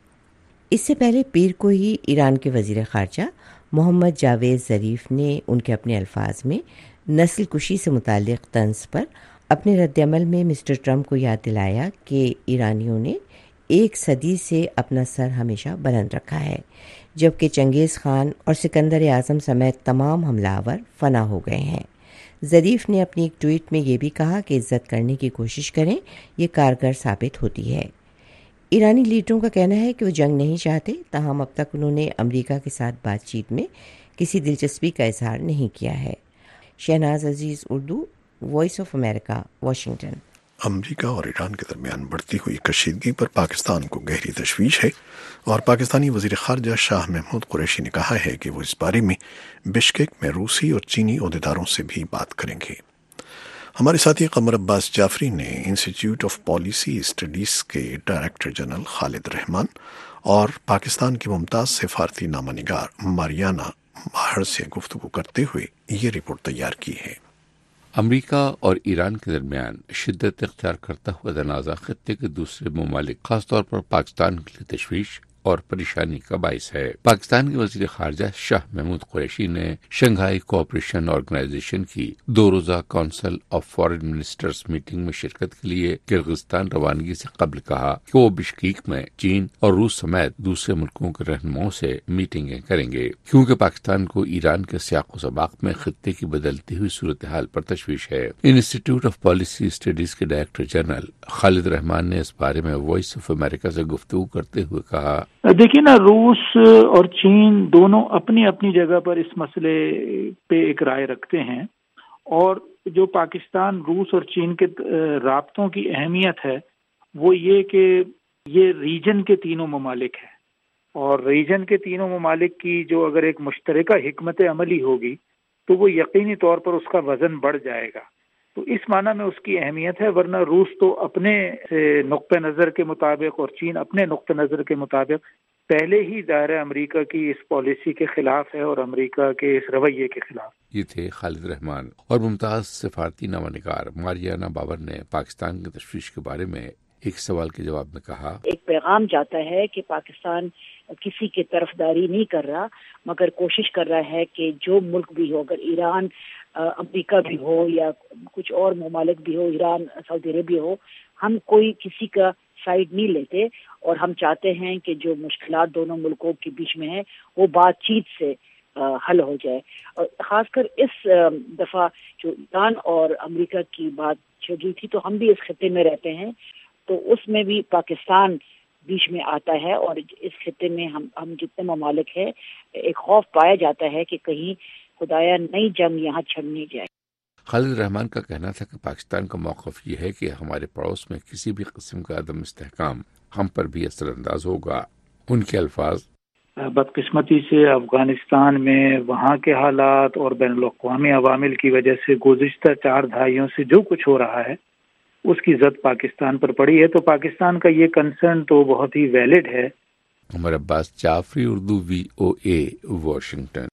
इससे पहले पीर को ही ईरान के वज़ीर ख़ारजा मोहम्मद जावेद ज़रीफ ने उनके अपने अल्फाज में नस्ल कुशी से मुताल्लिक़ तंज़ पर अपने रद्दअमल में मिस्टर ट्रंप को याद दिलाया कि ईरानियों ने 1 सदी से अपना सर हमेशा बुलंद रखा है, जबकि चंगेज़ खान और सिकंदर आज़म समेत तमाम हमलावर फना हो गए हैं। ज़रीफ ने अपनी एक ट्वीट में ये भी कहा कि इज़्ज़त करने की कोशिश करें, ये कारगर साबित होती है। ईरानी लीडरों का कहना है कि वो जंग नहीं चाहते, ताहम अब तक उन्होंने अमेरिका के साथ बातचीत में किसी दिलचस्पी का इजहार नहीं किया है। Shahnaz Aziz, Urdu, voice of America, Washington. America और ईरान के दरमियान बढ़ती हुई कशीदगी पर पाकिस्तान को गहरी तशवीश है और पाकिस्तानी वज़ीर ख़ारजा शाह महमूद कुरैशी ने कहा है कि वो इस बारे में बिश्केक में रूसी और चीनी ओहदेदारों से भी बात करेंगे। हमारे साथी कमर अब्बास जाफरी ने इंस्टीट्यूट ऑफ पॉलिसी स्टडीज़ के डायरेक्टर जनरल खालिद रहमान और पाकिस्तान की मुमताज़ सिफारती नामानिगार मारियाना माहर से गुफ्तगू करते हुए ये रिपोर्ट तैयार की है। अमेरिका और ईरान के दरमियान शिद्दत इख्तियार करता हुआ तनाज़ा खत्ते के दूसरे ममालिक खासतौर पर पाकिस्तान के लिए तशवीश और परेशानी का बाइस है। पाकिस्तान के वज़ीर ख़ारजा शाह महमूद कुरैशी ने शंघाई कोऑपरेशन ऑर्गेनाइजेशन की 2 रोज़ा council of foreign ministers meeting में शिरकत के लिए किर्गिस्तान रवानगी से कबल कहा कि वो बिश्केक में चीन और रूस समेत दूसरे मुल्कों के रहनुमाओं से मीटिंगें करेंगे, क्योंकि पाकिस्तान को ईरान के सियाक़ो सबाक़ में खत्ते की बदलती हुई सूरत हाल पर तशवीश है। इंस्टीट्यूट ऑफ पॉलिसी स्टडीज के डायरेक्टर जनरल खालिद रहमान ने इस बारे में वॉइस ऑफ अमेरिका से गुफ्तगू करते हुए कहा, देखिए ना, रूस और चीन दोनों अपनी अपनी जगह पर इस मसले पे एक राय रखते हैं और जो पाकिस्तान, रूस और चीन के राब्तों की अहमियत है वो ये कि ये रीजन के तीनों ममालिक हैं और रीजन के तीनों ममालिक की जो अगर एक मुश्तरका हिकमत अमली होगी तो वो यकीनी तौर पर उसका वजन बढ़ जाएगा। तो इस माना में उसकी अहमियत है, वरना रूस तो अपने नुक्ते नज़र के मुताबिक और चीन अपने नुक्ते नज़र के मुताबिक पहले ही दायरा अमेरिका की इस पॉलिसी के खिलाफ है और अमेरिका के इस रवैये के खिलाफ। ये थे खालिद रहमान। और मुमताज़ सिफारती नामानिगार मारियाना बाबर ने पाकिस्तान की तशवीश के बारे में एक सवाल के जवाब में कहा, एक पैगाम जाता है कि पाकिस्तान किसी की तरफदारी नहीं कर रहा, मगर कोशिश कर रहा है कि जो मुल्क भी हो, अगर ईरान अमेरिका भी हो या कुछ और ममालिक भी हो, ईरान सऊदी अरेबिया हो, हम कोई किसी का साइड नहीं लेते और हम चाहते हैं कि जो मुश्किलात दोनों मुल्कों के बीच में है वो बातचीत से हल हो जाए। और खासकर इस दफा जो ईरान और अमेरिका की बात चल थी, तो हम भी इस खत्ते में रहते हैं, तो उसमें भी पाकिस्तान बीच में आता है और इस खत्ते में हम जितने ममालिक हैं, एक खौफ पाया जाता है कि कहीं खुदाया नई जंग यहाँ छिड़नी जाए। खालिद रहमान का कहना था कि पाकिस्तान का मौक़िफ़ ये है कि हमारे पड़ोस में किसी भी किस्म का अदम इस्तेहकाम हम पर भी असरअंदाज होगा। उनके अल्फाज, बदकिस्मती से अफगानिस्तान में वहाँ के हालात और बैनुल-अक़वामी अवामिल की वजह से गुज़िश्ता 4 दहाइयों से जो कुछ हो रहा है उसकी जद पाकिस्तान पर पड़ी है। तो पाकिस्तान का ये कंसर्न तो बहुत ही वैलिड है عمر عباس جعفری، اردو VOA، واشنگٹن۔